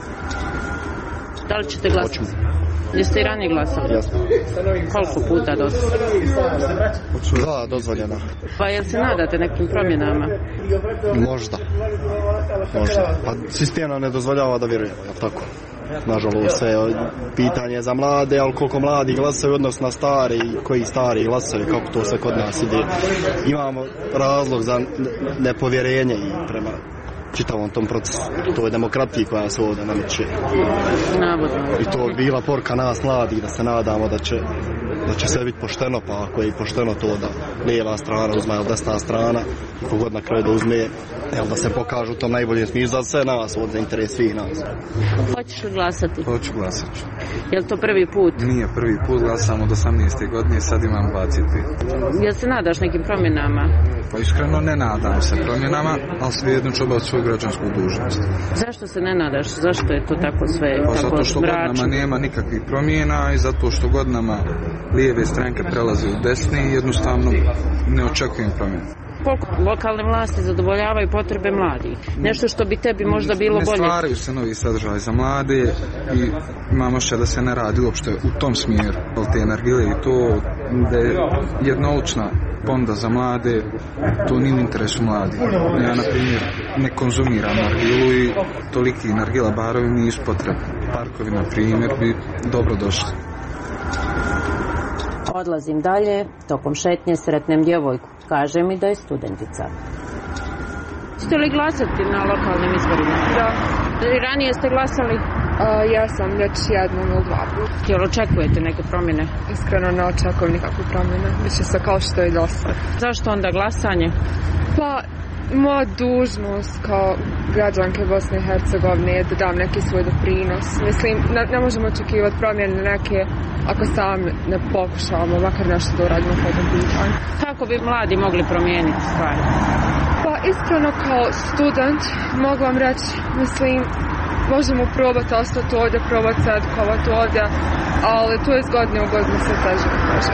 Da li ćete glasati? Jeste i ranije glasali? Jasno. Koliko puta dosta? Da, dozvoljeno. Pa jel se nadate nekim promjenama? Možda. Možda. Pa sistem nam ne dozvoljava da vjerujemo, jel tako? Nažalost, sve pitanje za mlade, ali koliko mladi glasaju odnos na stari i koji stari glasaju, kako to sve kod nas ide. Imamo razlog za nepovjerenje i prema čitavom tom procesu. To je demokratija koja se ovdje nameće. I to je bila porka nas mladih, da se nadamo da će, da će sve biti pošteno, pa ako je i pošteno to da lijeva strana uzme, ili desna strana, kogod na kraju da uzme, jel, da se pokažu u tom najboljem smislu za sve nas, ovdje za interes svih nas. Hoćeš li glasati? Hoću glasati. Je li to prvi put? Nije prvi put, glasam od osamnaeste godine, sad imam dvadeset pet. Jel se nadaš nekim promjenama? Pa iskreno ne nadam se promjenama, ali svejedno ću obaviti svoju građansku dužnost. Zašto se ne nadaš? Zašto je to tako sve pa tako zato što mračno? Godinama nema nikakvih promjena i zato što godinama lijeve stranke prelaze u desne i jednostavno ne očekujem promjenu. Koliko lokalne vlasti zadovoljavaju potrebe mladih? Nešto što bi tebi možda bilo bolje? Ne stvaraju se novi sadržaj za mlade i imamo še da se ne radi uopšte u tom smjeru. Te nargile i to da je jednolična ponuda za mlade, to nije u interesu mladih. Ja, na primjer, ne konzumiram nargilu i toliki nargila barovi nisu potrebni. Parkovi, na primjer, bi dobro došli. Odlazim dalje, tokom šetnje sretnem djevojku. Kaže mi da je studentica. Ste li glasati na lokalnim izborima? Da. I ranije ste glasali? Uh, ja sam već jednom ili dva puta. Jel očekujete neke promjene? Iskreno ne očekujem nikakve promjene. Biće se kao što je do sad. Zašto onda glasanje? Pa, moja dužnost kao građanke Bosne i Hercegovine je da dam neki svoj doprinos. Mislim, ne, ne možemo očekivati promjene neke ako sami ne pokušavamo, makar nešto da uradimo po tom pitanju. Kako bi mladi mogli promijeniti stvari? Pa iskreno kao student mogu vam reći, mislim, možemo probati ostati ovdje, probati se edukovati ovdje, ali to je iz godine u godinu sve teže može.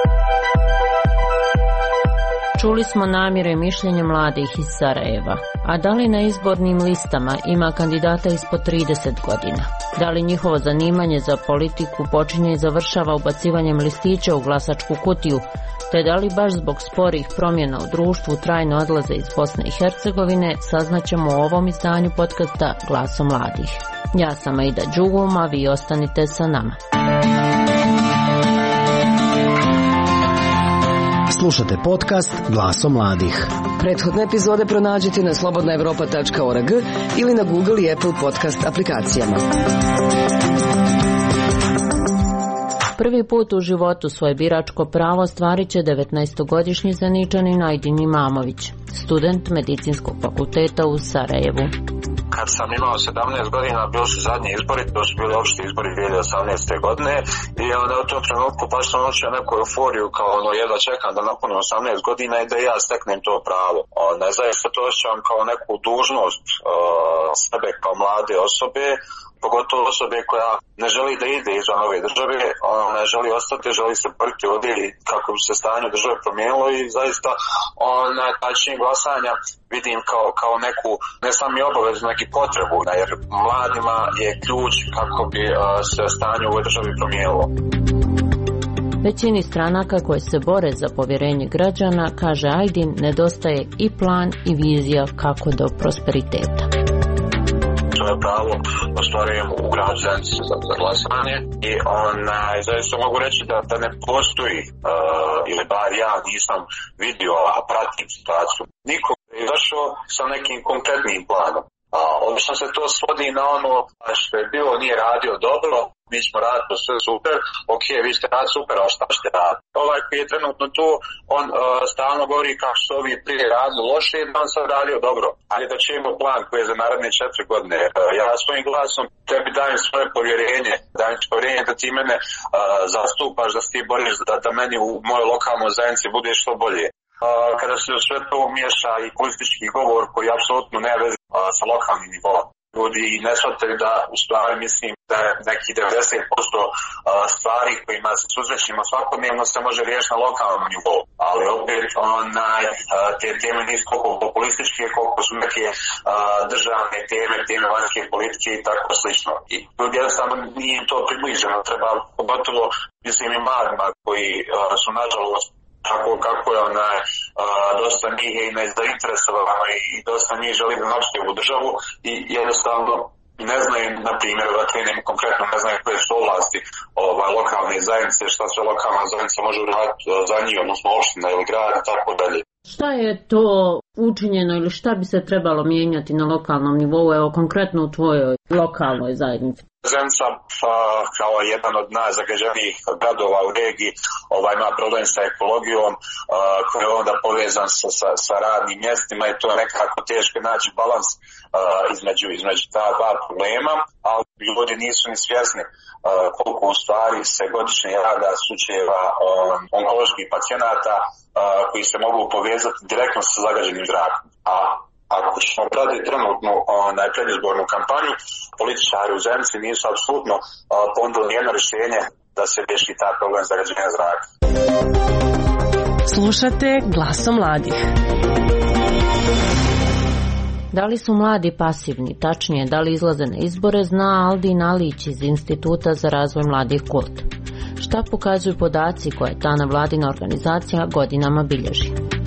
Čuli smo namjere i mišljenje mladih iz Sarajeva. A da li na izbornim listama ima kandidata ispod trideset godina? Da li njihovo zanimanje za politiku počinje i završava ubacivanjem listića u glasačku kutiju? Te da li baš zbog sporih promjena u društvu trajno odlaze iz Bosne i Hercegovine, saznaćemo u ovom izdanju podcasta Glasom mladih. Ja sam Aida Đugum, a vi ostanite sa nama. Slušate podcast Glasom mladih. Prethodne epizode pronađite na slobodna evropa tačka org ili na Google i Apple podcast aplikacijama. Prvi put u životu svoje biračko pravo ostvarit će devetnaestogodišnji Zeničanin Ajdin Imamović, student medicinskog fakulteta u Sarajevu. Kad sam imao sedamnaest godina, bili su zadnji izbori, to su bili opšti izbori dvije hiljade osamnaeste. godine i onda u tom trenutku baš sam osjećao neku euforiju kao ono jedva čekam da napunim osamnaest godina i da ja steknem to pravo. Onda zaista to osjećam kao neku dužnost uh, sebe kao mlade osobe, pogotovo osobe koja ne želi da ide izvan ove države, ona ne želi ostati, želi se boriti ovdje kako bi se stanje države promijenilo i zaista ona način glasanja vidim kao, kao neku, ne samo i obavezu, neki potrebu, jer mladima je ključ kako bi uh, se stanje u ovoj državi promijenilo. Većini stranaka koje se bore za povjerenje građana, kaže Ajdin, nedostaje i plan i vizija kako do prosperiteta. Svoje pravo ostvarujem u gradu Zenici za, za glasanje i onaj, zaista mogu reći da, da ne postoji uh, ili bar ja nisam vidio, a pratim situaciju. Niko je došao sa nekim konkretnim planom. A, obično se to svodi na ono što je bilo nije radio dobro, mi ćemo raditi sve super, ok, vi ste radili super, a šta ćete raditi? Ovaj koji je trenutno tu, on uh, stalno govori kako su ovi prije radili loše i da on sad radio dobro. Ali da ćemo plan koji je za naredne četiri godine. Uh, ja svojim glasom tebi dajem svoje povjerenje, dajem ti povjerenje da ti mene uh, zastupaš, da se ti boriš, da, da meni u mojoj lokalnoj zajednici bude što bolje. Uh, kada se u sve to miješa i politički govor koji apsolutno nema veze uh, sa lokalnim nivom. Ljudi ne shvataju da u stvari mislim da je neki devedeset posto uh, stvari kojima se susrećemo svakodnevno se može riješiti na lokalnom nivou. Ali opet onaj, uh, te teme nisu koliko populističke, koliko su neke uh, državne teme, teme vanjske politike i tako slično. I ljudi jednostavno nije im to približeno. Treba pogotovo mislim i mladima koji uh, su nažalost tako kako je onaj, a, dosta njih je i nezainteresovano i dosta njih želi da napšte u državu i jednostavno ne znaju, na primjer, da krenem konkretno, ne znaju koje su ovlasti ovaj, lokalne zajednice, šta sve lokalna zajednica može uraditi za njih, odnosno opština ili grad i tako dalje. Šta je to učinjeno ili šta bi se trebalo mijenjati na lokalnom nivou, evo konkretno u tvojoj lokalnoj zajednici? Zenica kao jedan od najzagađenijih gradova u regiji ovaj, ima problem sa ekologijom uh, koji je onda povezan sa, sa, sa radnim mjestima i to je nekako teško naći balans uh, između, između ta dva problema, ali ljudi nisu ni svjesni uh, koliko u stvari se godišnje rada slučajeva um, onkoloških pacijenata uh, koji se mogu povezati direktno sa zagađenim zrakom. A ako ćemo pratiti trenutnu onaj, predizbornu kampanju, političari u Zenici nisu apsolutno ponudili nijedno rješenje da se riješi taj problem zagađenja zraka. Slušate Glasom mladih. Da li su mladi pasivni, tačnije da li izlaze na izbore, zna Aldin Alić iz Instituta za razvoj mladih Kult. Šta pokazuju podaci koje ta nevladina organizacija godinama bilježi?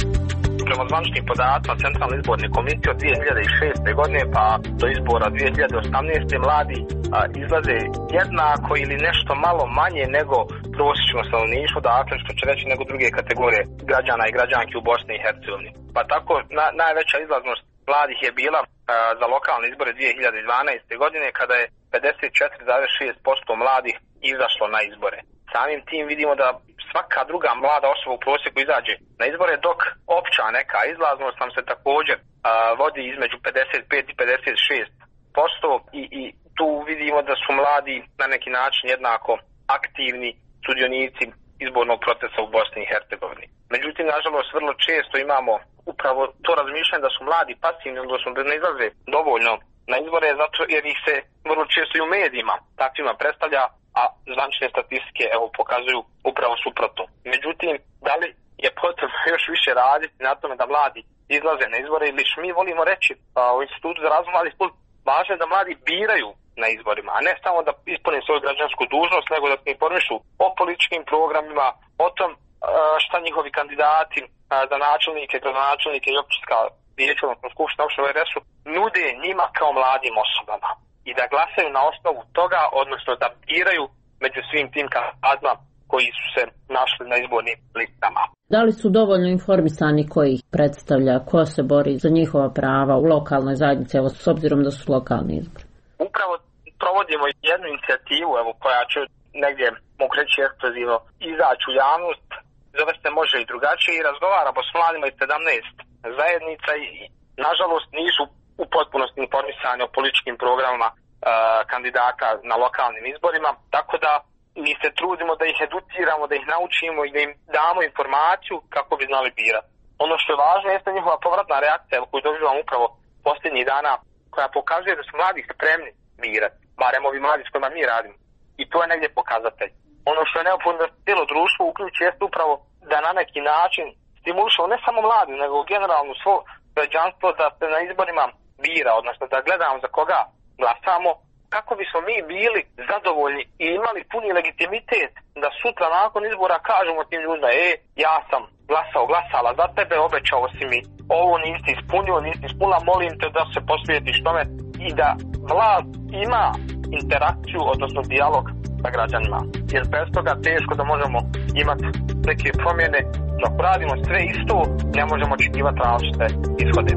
Prema zvaničnim podacima Centralne izborne komisije od dvije hiljade šeste. godine pa do izbora dvije hiljade osamnaeste. mladi a, izlaze jednako ili nešto malo manje nego prosječno stanovništvo, dakle što će reći nego druge kategorije građana i građanki u Bosni i Hercegovini. Pa tako na, najveća izlaznost mladih je bila a, za lokalne izbore dvije hiljade dvanaeste. godine kada je pedeset četiri zarez šest posto mladih izašlo na izbore. Samim tim vidimo da svaka druga mlada osoba u prosjeku izađe na izbore, dok opća neka izlaznost nam se također a, vodi između pedeset pet i pedeset šest posto i, i tu vidimo da su mladi na neki način jednako aktivni sudionici izbornog procesa u Bosni i Hercegovini. Međutim, nažalost, vrlo često imamo upravo to razmišljanje da su mladi pasivni, odnosno da ne izlaze dovoljno na izbore, zato jer ih se vrlo često i u medijima takvima predstavlja, a zvanične statistike evo pokazuju upravo suprotno. Međutim, da li je potrebno još više raditi na tome da mladi izlaze na izbore ili mi volimo reći a, u Institutu za razvoj mladih Kult, važno je da mladi biraju na izborima, a ne samo da ispune svoju građansku dužnost, nego da se informišu o političkim programima, o tom a, šta njihovi kandidati a, za načelnike, gradonačelnike i općinska vijeća, odnosno skupština opštine R S-u nude njima kao mladim osobama i da glasaju na osnovu toga, odnosno da biraju među svim tim kandidatima koji su se našli na izbornim listama. Da li su dovoljno informisani koji ih predstavlja, ko se bori za njihova prava u lokalnoj zajednici, evo s obzirom da su lokalni izbori? Upravo provodimo jednu inicijativu evo, koja će negdje, mogu reći ekskluzivno, izaći u javnost, zove se Može i drugačije i razgovaramo s mladima iz sedamnaest zajednica i nažalost nisu u potpunosti informisani o političkim programima uh, kandidata na lokalnim izborima, tako da mi se trudimo da ih educiramo, da ih naučimo i da im damo informaciju kako bi znali birati. Ono što je važno jeste njihova povratna reakcija koju doživamo upravo posljednjih dana, koja pokazuje da su mladi spremni birati, barem ovi mladi s kojima mi radimo. I to je negdje pokazatelj. Ono što je neophodno da cijelo društvo uključi jeste upravo da na neki način stimulišemo ne samo mladi, nego generalno svo građanstvo da se na izborima bira, odnosno da gledamo za koga glasamo, kako bismo mi bili zadovoljni i imali puni legitimitet da sutra nakon izbora kažemo tim ljudima, e, ja sam glasao, glasala za tebe, obećao si mi, ovo nisi ispunio, nisi ispunila, molim te da se posvijetiš tome i da vlast ima interakciju, odnosno dijalog sa građanima. Jer bez toga teško da možemo imati neke promjene, dok radimo sve isto, ne možemo očekivati različite ishode.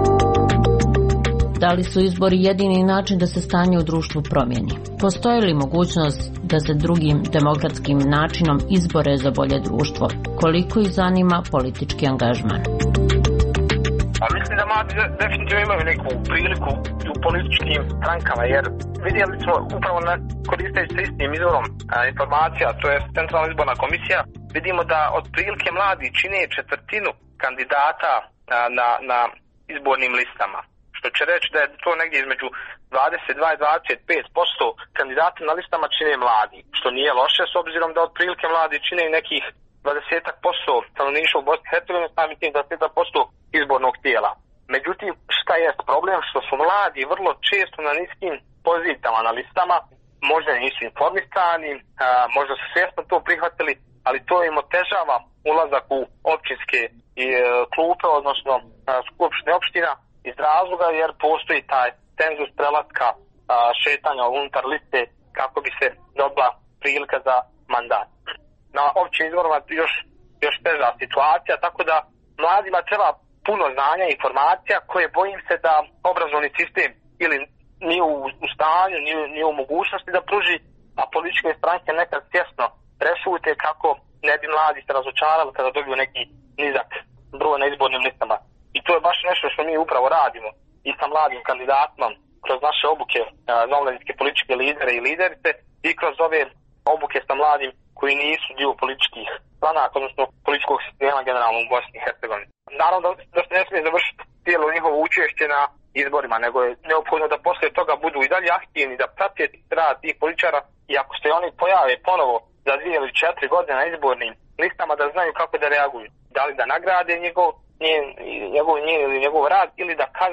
Da li su izbori jedini način da se stanje u društvu promijeni? Postoji li mogućnost da se drugim demokratskim načinom izbore za bolje društvo? Koliko ih zanima politički angažman? A mislim da mladi definitivno imaju neku priliku u političkim strankama, jer vidjeli smo upravo na koristeći se istim izvorom a, informacija, to je Centralna izborna komisija, vidimo da otprilike mladi čine četvrtinu kandidata a, na, na izbornim listama. Što će reći da je to negdje između dvadeset dva i dvadeset pet posto kandidata na listama čine mladi, što nije loše s obzirom da otprilike mladi čine nekih dvadeset posto stanovništva u Bosni i Hercegovini, samim tim dvadeset posto izbornog tijela. Međutim, šta je problem? Što su mladi vrlo često na niskim pozicijama na listama, možda nisu informisani, a, možda su svjesno to prihvatili, ali to im otežava ulazak u općinske i, e, klupe, odnosno a, skupštine opština, iz razloga jer postoji taj cenzus prelaska a, šetanja unutar liste kako bi se dobila prilika za mandat. Na općim izborima još, još teža situacija, tako da mladima treba puno znanja i informacija koje bojim se da obrazovni sistem ili nije u, u stanju, nije, nije u mogućnosti da pruži, a političke stranke nekad svjesno prešute kako ne bi mladi se razočarali kada dobiju neki nizak broj na izbornim listama. I to je baš nešto što mi upravo radimo i sa mladim kandidatima kroz naše obuke za omladinske političke lidere i liderice i kroz ove obuke sa mladim koji nisu dio političkih stranaka, odnosno političkog sistema generalno u Bosni i Hercegovini. Naravno da, da se ne smije završiti cijelo njihovo učešće na izborima, nego je neophodno da poslije toga budu i dalje aktivni, da prate rad tih političara i ako se oni pojave ponovo za dvije ili četiri godine na izbornim listama, da znaju kako da reaguju. Da li da nagrade njegov, njen, njegov, njen ili njegov rad ili da kazne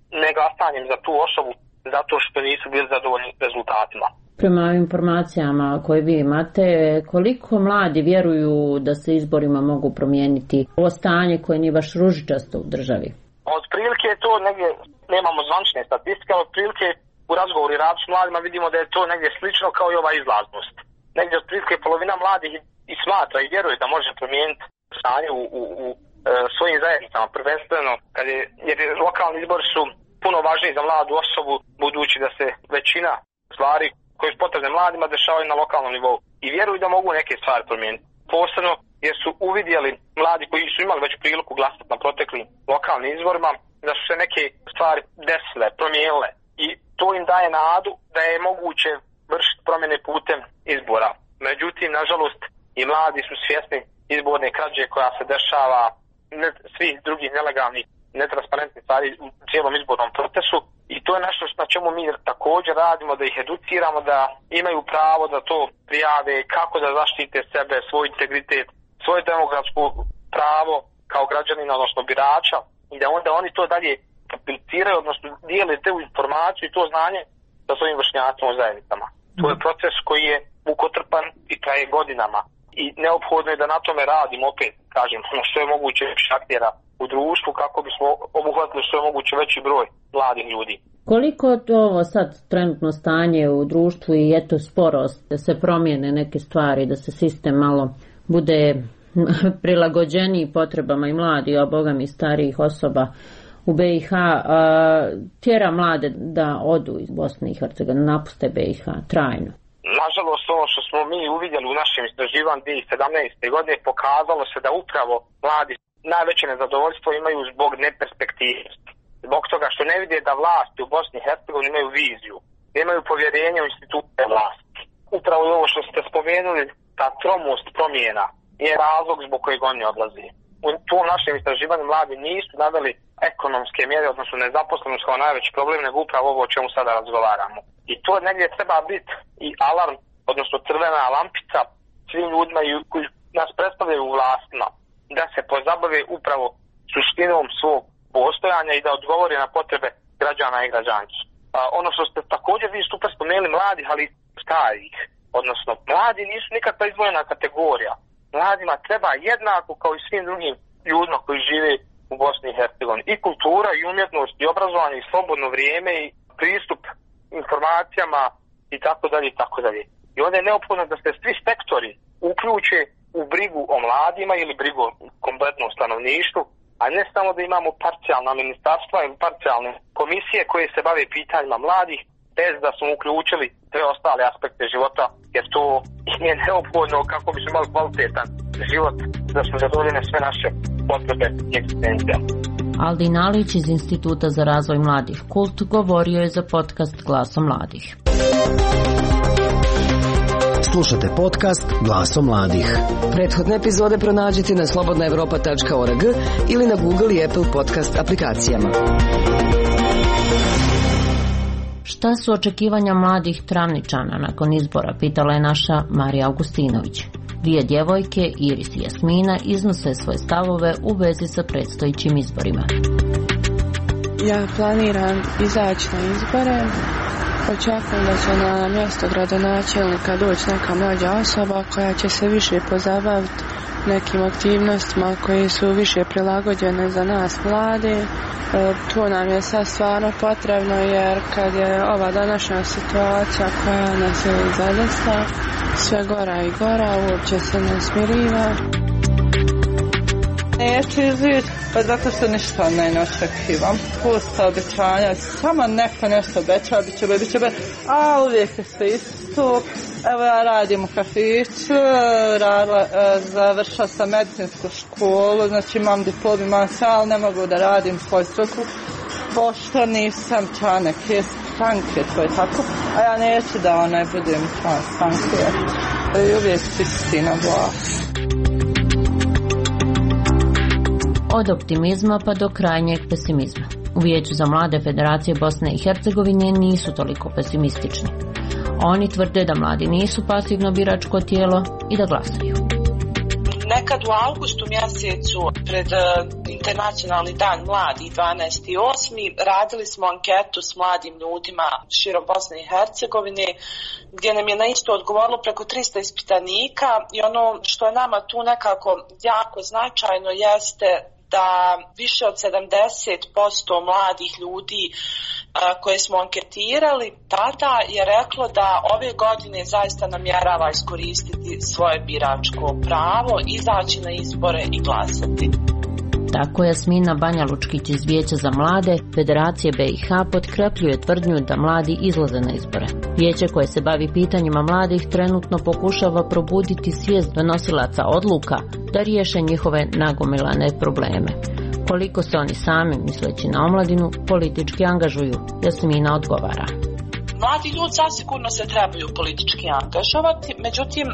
neglasanjem za tu osobu zato što nisu bili zadovoljni rezultatima. Prema informacijama koje vi imate, koliko mladi vjeruju da se izborima mogu promijeniti ovo stanje koje nije baš ružičasto u državi? Otprilike je to negdje, nemamo zvančne statistike, ali otprilike u razgovoru i radu s mladima vidimo da je to negdje slično kao i ova izlaznost. Negdje otprilike polovina mladih i smatra i vjeruje da može promijeniti stanje u, u, u e, svojim zajednicama, prvenstveno kad je, jer lokalni izbori su puno važniji za mladu osobu, budući da se većina stvari koje su potrebne mladima dešavaju na lokalnom nivou i vjeruju da mogu neke stvari promijeniti. Posebno jer su uvidjeli mladi koji su imali već priliku glasati na proteklim lokalnim izborima da su se neke stvari desile, promijenile i to im daje nadu da je moguće vršiti promjene putem izbora. Međutim, nažalost, i mladi su svjesni izborne krađe koja se dešava, ne, svih drugih nelegalnih, netransparentnih stvari u cijelom izbornom procesu i to je nešto na čemu mi također radimo, da ih educiramo da imaju pravo da to prijave, kako da zaštite sebe, svoj integritet, svoje demokratsko pravo kao građanina, odnosno birača i da onda oni to dalje apliciraju, odnosno dijele te informaciju i to znanje sa svojim vršnjacima u zajednicama. To je proces koji je mukotrpan i traje godinama i neophodno je da na tome radimo opet, kažem, ono što je moguće više aktera u društvu kako bismo obuhvatili što je moguće veći broj mladih ljudi. Koliko ovo sad trenutno stanje u društvu i eto sporost da se promijene neke stvari, da se sistem malo bude prilagođeniji potrebama i mladih, a bogami i starijih osoba u B i H, a, tjera mlade da odu iz Bosne i Hercegovine, napuste B i H trajno? Nažalost, ono što smo mi uvidjeli u našem istraživanju dvije tisuće sedamnaeste. godine pokazalo se da upravo mladi najveće nezadovoljstvo imaju zbog neperspektivnosti. Zbog toga što ne vide da vlasti u Bosni i Hercegovini imaju viziju, nemaju povjerenje u institucije vlasti. Upravo ovo što ste spomenuli, ta tromost promjena je razlog zbog kojeg oni odlazi. U tom našem istraživanju mladi nisu naveli ekonomske mjere, odnosno nezaposlenost kao najveći problem, nego upravo ovo o čemu sada razgovaramo. I to negdje treba biti i alarm, odnosno crvena lampica svim ljudima koji nas predstavljaju u vlastima, da se pozabave upravo suštinom svog postojanja i da odgovori na potrebe građana i građanki. A ono što ste također vi super spomenuli mladih, ali starih, odnosno mladi nisu nikakva izdvojena kategorija. Mladima treba jednako kao i svim drugim ljudima koji žive u Bosni i Hercegovini. I kultura, i umjetnost, i obrazovanje, i slobodno vrijeme, i pristup informacijama, i tako dalje, i tako dalje. I onda je neophodno da se svi sektori uključe u brigu o mladima ili brigu o kompletnom stanovništvu, a ne samo da imamo parcijalna ministarstva ili parcijalne komisije koje se bave pitanjima mladih, bez da smo uključili sve ostale aspekte života, jer to je neophodno kako bi smo imali kvalitetan život, da smo zadovoljene sve naše potrebe i egzistencije. Aldin Alić iz Instituta za razvoj mladih Kult govorio je za podcast Glasom mladih. Slušate podcast Glasom mladih. Prethodne epizode pronađite na slobodna evropa tačka org ili na Google i Apple podcast aplikacijama. Šta su očekivanja mladih Travničana nakon izbora, pitala je naša Marija Augustinović. Dvije djevojke, Iris i Jasmina, iznose svoje stavove u vezi sa predstojećim izborima. Ja planiram izaći na izbore. Očekujem da će na mjesto gradonačelnika doći neka mlađa osoba koja će se više pozabaviti nekim aktivnostima koje su više prilagođene za nas mlade. E, to nam je sad stvarno potrebno, jer kad je ova današnja situacija koja nas je zadesila sve gora i gora, uopće se ne smiriva. Neću izići, pa zato što ništa ne očekivam. Pusta obećanja, samo neko nešto obeća, bit će, bit će, a uvijek je sve isto. Evo ja radim u kafiću, završila sam medicinsku školu, znači imam diplom, imam sve, ali ne mogu da radim svoju struku. Pošto nisam član neke stranke, to je tako, a ja neću da onaj budem član stranke. I uvijek čisti na glas. Od optimizma pa do krajnjeg pesimizma. U Vijeću za mlade Federacije Bosne i Hercegovine nisu toliko pesimistični. Oni tvrde da mladi nisu pasivno biračko tijelo i da glasaju. Ne Nekad u avgustu mjesecu pred Internacionalni dan mladih dvanaesti osmi radili smo anketu s mladim ljudima širom Bosne i Hercegovine gdje nam je na isto odgovorilo preko trista ispitanika i ono što je nama tu nekako jako značajno jeste da više od sedamdeset posto mladih ljudi a, koje smo anketirali tada je reklo da ove godine zaista namjerava iskoristiti svoje biračko pravo, izaći na izbore i glasati. Tako Jasmina Banja-Lučkić iz Vijeća za mlade Federacije B i H potkrepljuje tvrdnju da mladi izlaze na izbore. Vijeće koje se bavi pitanjima mladih trenutno pokušava probuditi svijest donosilaca odluka da riješe njihove nagomilane probleme. Koliko se oni sami, misleći na omladinu, politički angažuju, Jasmina odgovara. Mladi ljudi zasigurno se trebaju politički angažovati, međutim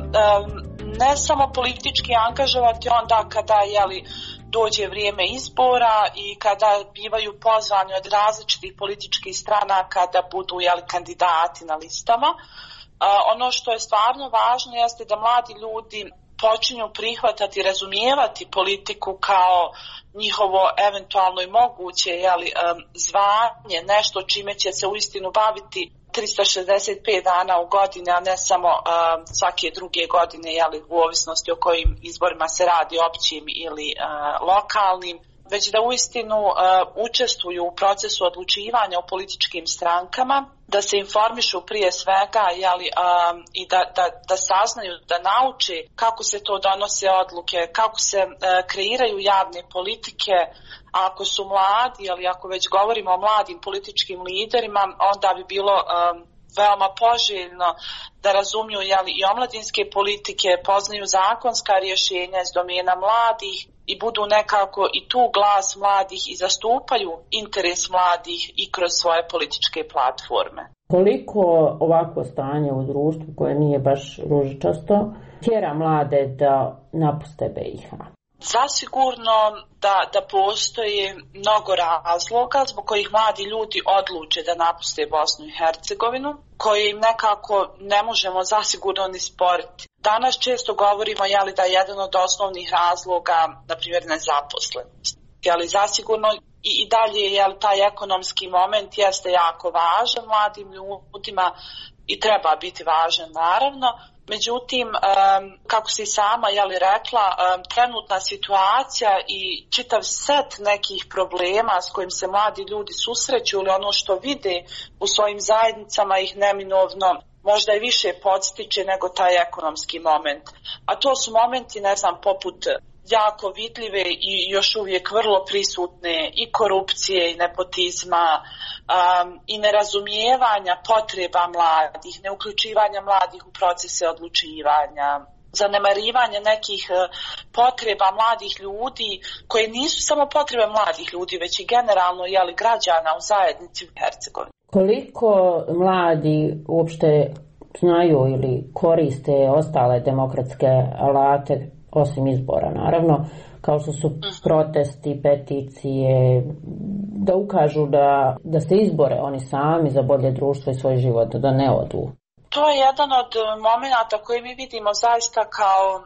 ne samo politički angažovati onda kada jeli, dođe vrijeme izbora i kada bivaju pozvani od različitih političkih stranaka da budu jeli, kandidati na listama. Uh, ono što je stvarno važno jeste da mladi ljudi počinju prihvatati i razumijevati politiku kao njihovo eventualno i moguće jeli, um, zvanje, nešto čime će se uistinu baviti trista šezdeset pet dana u godini, a ne samo uh, svake druge godine, jeli, u ovisnosti o kojim izborima se radi, općim ili uh, lokalnim, već da uistinu uh, učestvuju u procesu odlučivanja o političkim strankama, da se informišu prije svega jeli, um, i da, da, da saznaju, da nauče kako se to donose odluke, kako se uh, kreiraju javne politike. A ako su mladi, ali ako već govorimo o mladim političkim liderima, onda bi bilo um, veoma poželjno da razumiju jeli, i omladinske politike, poznaju zakonska rješenja iz domena mladih i budu nekako i tu glas mladih i zastupaju interes mladih i kroz svoje političke platforme. Koliko ovako stanje u društvu koje nije baš ružičasto tjera mlade da napuste B i H? Zasigurno da, da postoji mnogo razloga zbog kojih mladi ljudi odluče da napuste Bosnu i Hercegovinu, koje im nekako ne možemo zasigurno ni sporiti. Danas često govorimo jeli, da je jedan od osnovnih razloga, na primjer, nezaposlenost. Jeli, zasigurno i, i dalje jeli, taj ekonomski moment jeste jako važan mladim ljudima i treba biti važan naravno. Međutim, kako si sama jeli, rekla, trenutna situacija i čitav set nekih problema s kojim se mladi ljudi susreću ili ono što vide u svojim zajednicama ih neminovno možda i više podstiče nego taj ekonomski moment. A to su momenti, ne znam, poput jako vidljive i još uvijek vrlo prisutne i korupcije i nepotizma um, i nerazumijevanja potreba mladih, neuključivanja mladih u procese odlučivanja, zanemarivanje nekih uh, potreba mladih ljudi koje nisu samo potrebe mladih ljudi, već i generalno jeli, građana u zajednici u Hercegovini. Koliko mladi uopšte znaju ili koriste ostale demokratske alate osim izbora, naravno, kao što su protesti, peticije, da ukažu da, da se izbore oni sami za bolje društvo i svoj život, da ne odu? To je jedan od momenata koji mi vidimo zaista kao uh,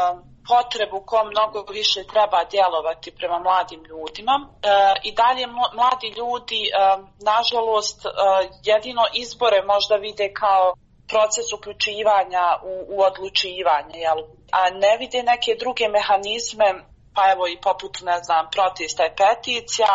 potrebu ko mnogo više treba djelovati prema mladim ljudima. Uh, I dalje mladi ljudi, uh, nažalost, uh, jedino izbore možda vide kao proces uključivanja u, u odlučivanje, jel? A ne vide neke druge mehanizme, pa evo i poput, ne znam, protesta i peticija,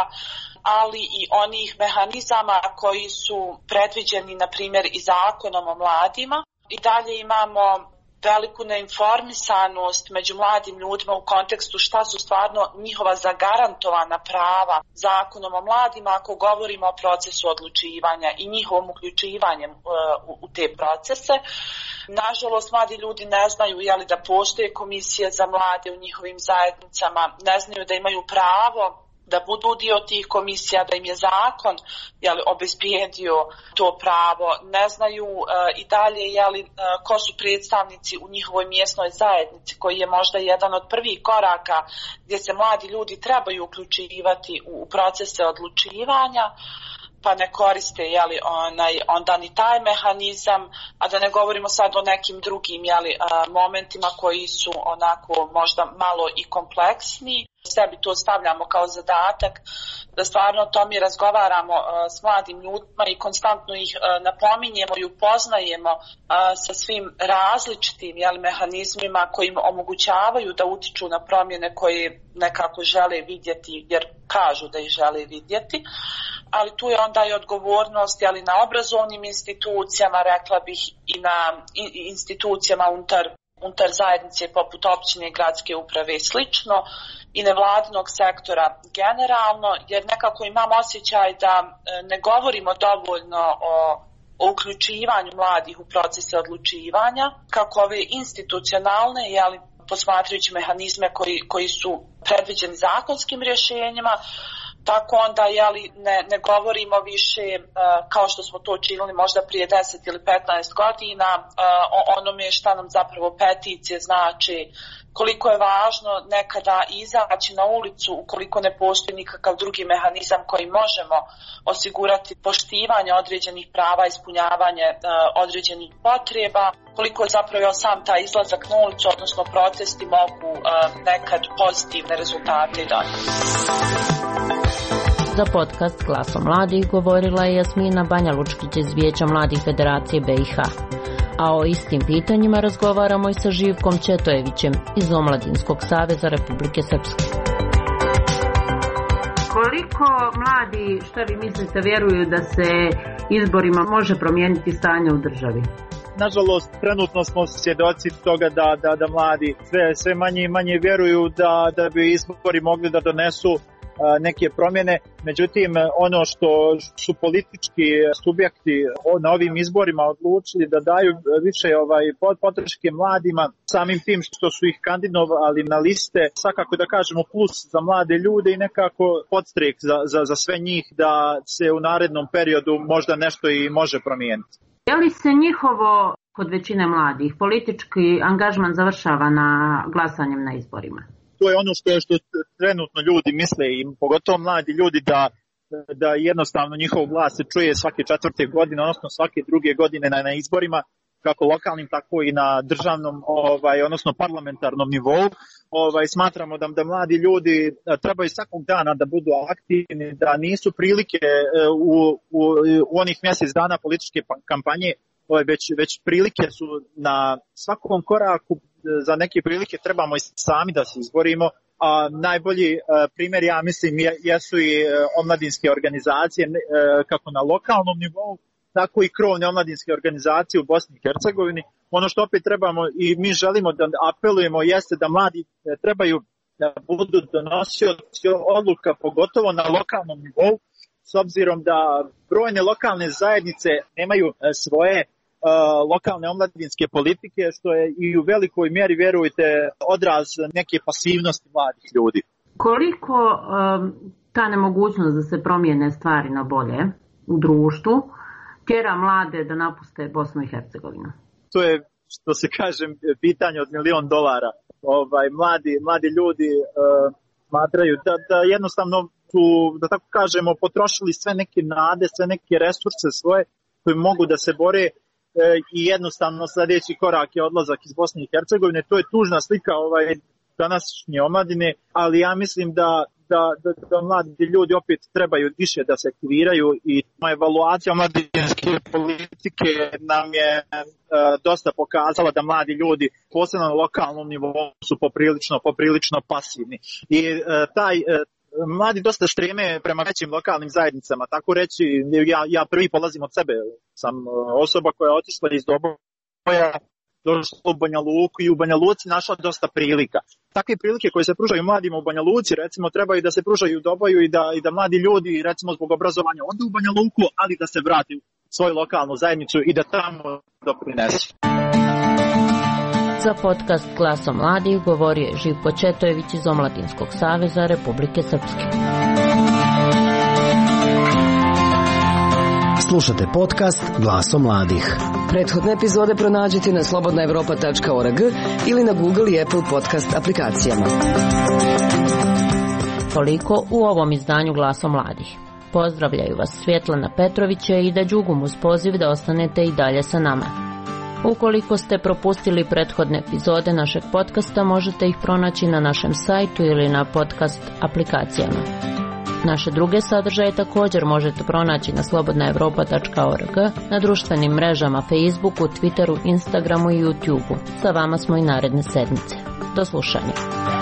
ali i onih mehanizama koji su predviđeni, na primjer, i zakonom o mladima. I dalje imamo veliku neinformisanost među mladim ljudima u kontekstu šta su stvarno njihova zagarantovana prava zakonom o mladima ako govorimo o procesu odlučivanja i njihovom uključivanjem uh, u te procese. Nažalost, mladi ljudi ne znaju jeli, da postoje komisije za mlade u njihovim zajednicama, ne znaju da imaju pravo da budu dio tih komisija, da im je zakon jeli, obezbijedio to pravo, ne znaju uh, i dalje jeli, uh, ko su predstavnici u njihovoj mjesnoj zajednici, koji je možda jedan od prvih koraka gdje se mladi ljudi trebaju uključivati u procese odlučivanja. pa ne koriste jeli, onaj, onda ni taj mehanizam, a da ne govorimo sad o nekim drugim jeli, momentima koji su onako možda malo i kompleksni. Sebi to stavljamo kao zadatak da stvarno o tome razgovaramo uh, s mladim ljudima i konstantno ih uh, napominjemo i upoznajemo uh, sa svim različitim jeli, mehanizmima koji im omogućavaju da utiču na promjene koje nekako žele vidjeti jer kažu da ih žele vidjeti. Ali tu je onda i odgovornost jeli, na obrazovnim institucijama, rekla bih i na institucijama unutar unutar zajednice poput općine, gradske uprave i slično i nevladinog sektora generalno, jer nekako imam osjećaj da ne govorimo dovoljno o, o uključivanju mladih u procese odlučivanja, kako ove institucionalne, jeli, posmatrajući mehanizme koji, koji su predviđeni zakonskim rješenjima, tako onda jeli, ne, ne govorimo više uh, kao što smo to činili možda prije deset ili petnaest godina uh, o onome šta nam zapravo peticije znači, koliko je važno nekada izaći na ulicu ukoliko ne postoji nikakav drugi mehanizam koji možemo osigurati poštivanje određenih prava, ispunjavanje uh, određenih potreba, koliko je zapravo sam taj izlazak na ulicu, odnosno protesti mogu uh, nekad pozitivne rezultate i dati. Za podcast Glasom mladih govorila je Jasmina Banja Lučkić iz Vijeća mladih Federacije B i H. A o istim pitanjima razgovaramo i sa Živkom Četojevićem iz Omladinskog saveza Republike Srpske. Koliko mladi, šta vi mislite, vjeruju da se izborima može promijeniti stanje u državi? Nažalost, trenutno smo svjedoci toga da, da, da mladi sve, sve manje i manje vjeruju da, da bi izbori mogli da donesu neke promjene, međutim ono što su politički subjekti na ovim izborima odlučili da daju više ovaj podrške mladima, samim tim što su ih kandidovali na liste, svakako da kažemo plus za mlade ljude i nekako podstrek za, za, za sve njih da se u narednom periodu možda nešto i može promijeniti. Je li se njihovo, kod većine mladih, politički angažman završava na glasanjem na izborima? To je ono što, što trenutno ljudi misle i pogotovo mladi ljudi da, da jednostavno njihov glas se čuje svake četvrte godine, odnosno svake druge godine na, na izborima, kako lokalnim, tako i na državnom, ovaj, odnosno parlamentarnom nivou. Ovaj, smatramo da, da mladi ljudi trebaju svakog dana da budu aktivni, da nisu prilike u, u, u onih mjesec dana političke kampanje, ovaj, već, već prilike su na svakom koraku. Za neke prilike trebamo i sami da se izborimo, a najbolji primjer, ja mislim, jesu i omladinske organizacije kako na lokalnom nivou, tako i krovne omladinske organizacije u Bosni i Hercegovini. Ono što opet trebamo i mi želimo da apelujemo jeste da mladi trebaju da budu donosioci odluka, pogotovo na lokalnom nivou, s obzirom da brojne lokalne zajednice nemaju svoje lokalne omladinske politike, što je i u velikoj mjeri, vjerujte, odraz neke pasivnosti mladih ljudi. Koliko um, ta nemogućnost da se promijene stvari na bolje u društvu tjera mlade da napuste Bosnu i Hercegovinu? To je, što se kaže, pitanje od milion dolara. Ovaj, mladi, mladi ljudi uh, smatraju da, da jednostavno su, da tako kažemo, potrošili sve neke nade, sve neke resurse svoje koji mogu da se bore i jednostavno sljedeći korak je odlazak iz Bosne i Hercegovine. To je tužna slika ovaj današnje omladine, ali ja mislim da, da, da, da mladi ljudi opet trebaju više da se aktiviraju i evaluacija omladinske politike nam je uh, dosta pokazala da mladi ljudi, posebno na lokalnom nivou, su poprilično, poprilično pasivni. I uh, taj uh, mladi dosta streme prema većim lokalnim zajednicama, tako reći, ja, ja prvi polazim od sebe, sam osoba koja je otišla iz Doboja, došla u Banja Luku i u Banja Luci našla dosta prilika. Takve prilike koje se pružaju mladima u Banja Luci, recimo, trebaju da se pružaju u Doboju i da, i da mladi ljudi, recimo, zbog obrazovanja odu u Banja Luku, ali da se vrati u svoju lokalnu zajednicu i da tamo doprinesu. Za podcast Glasom mladih govorio je Živko Četojević iz Omladinskog saveza Republike Srpske. Slušate podcast Glasom mladih. Prethodne epizode pronađite na slobodna evropa tačka org ili na Google i Apple podcast aplikacijama. Toliko u ovom izdanju Glasom mladih. Pozdravljaju vas Svjetlana Petrovića i Ida Đugum uz poziv da ostanete i dalje sa nama. Ukoliko ste propustili prethodne epizode našeg podcasta, možete ih pronaći na našem sajtu ili na podcast aplikacijama. Naše druge sadržaje također možete pronaći na slobodna evropa tačka org, na društvenim mrežama Facebooku, Twitteru, Instagramu i YouTubeu. Sa vama smo i naredne sedmice. Do slušanja.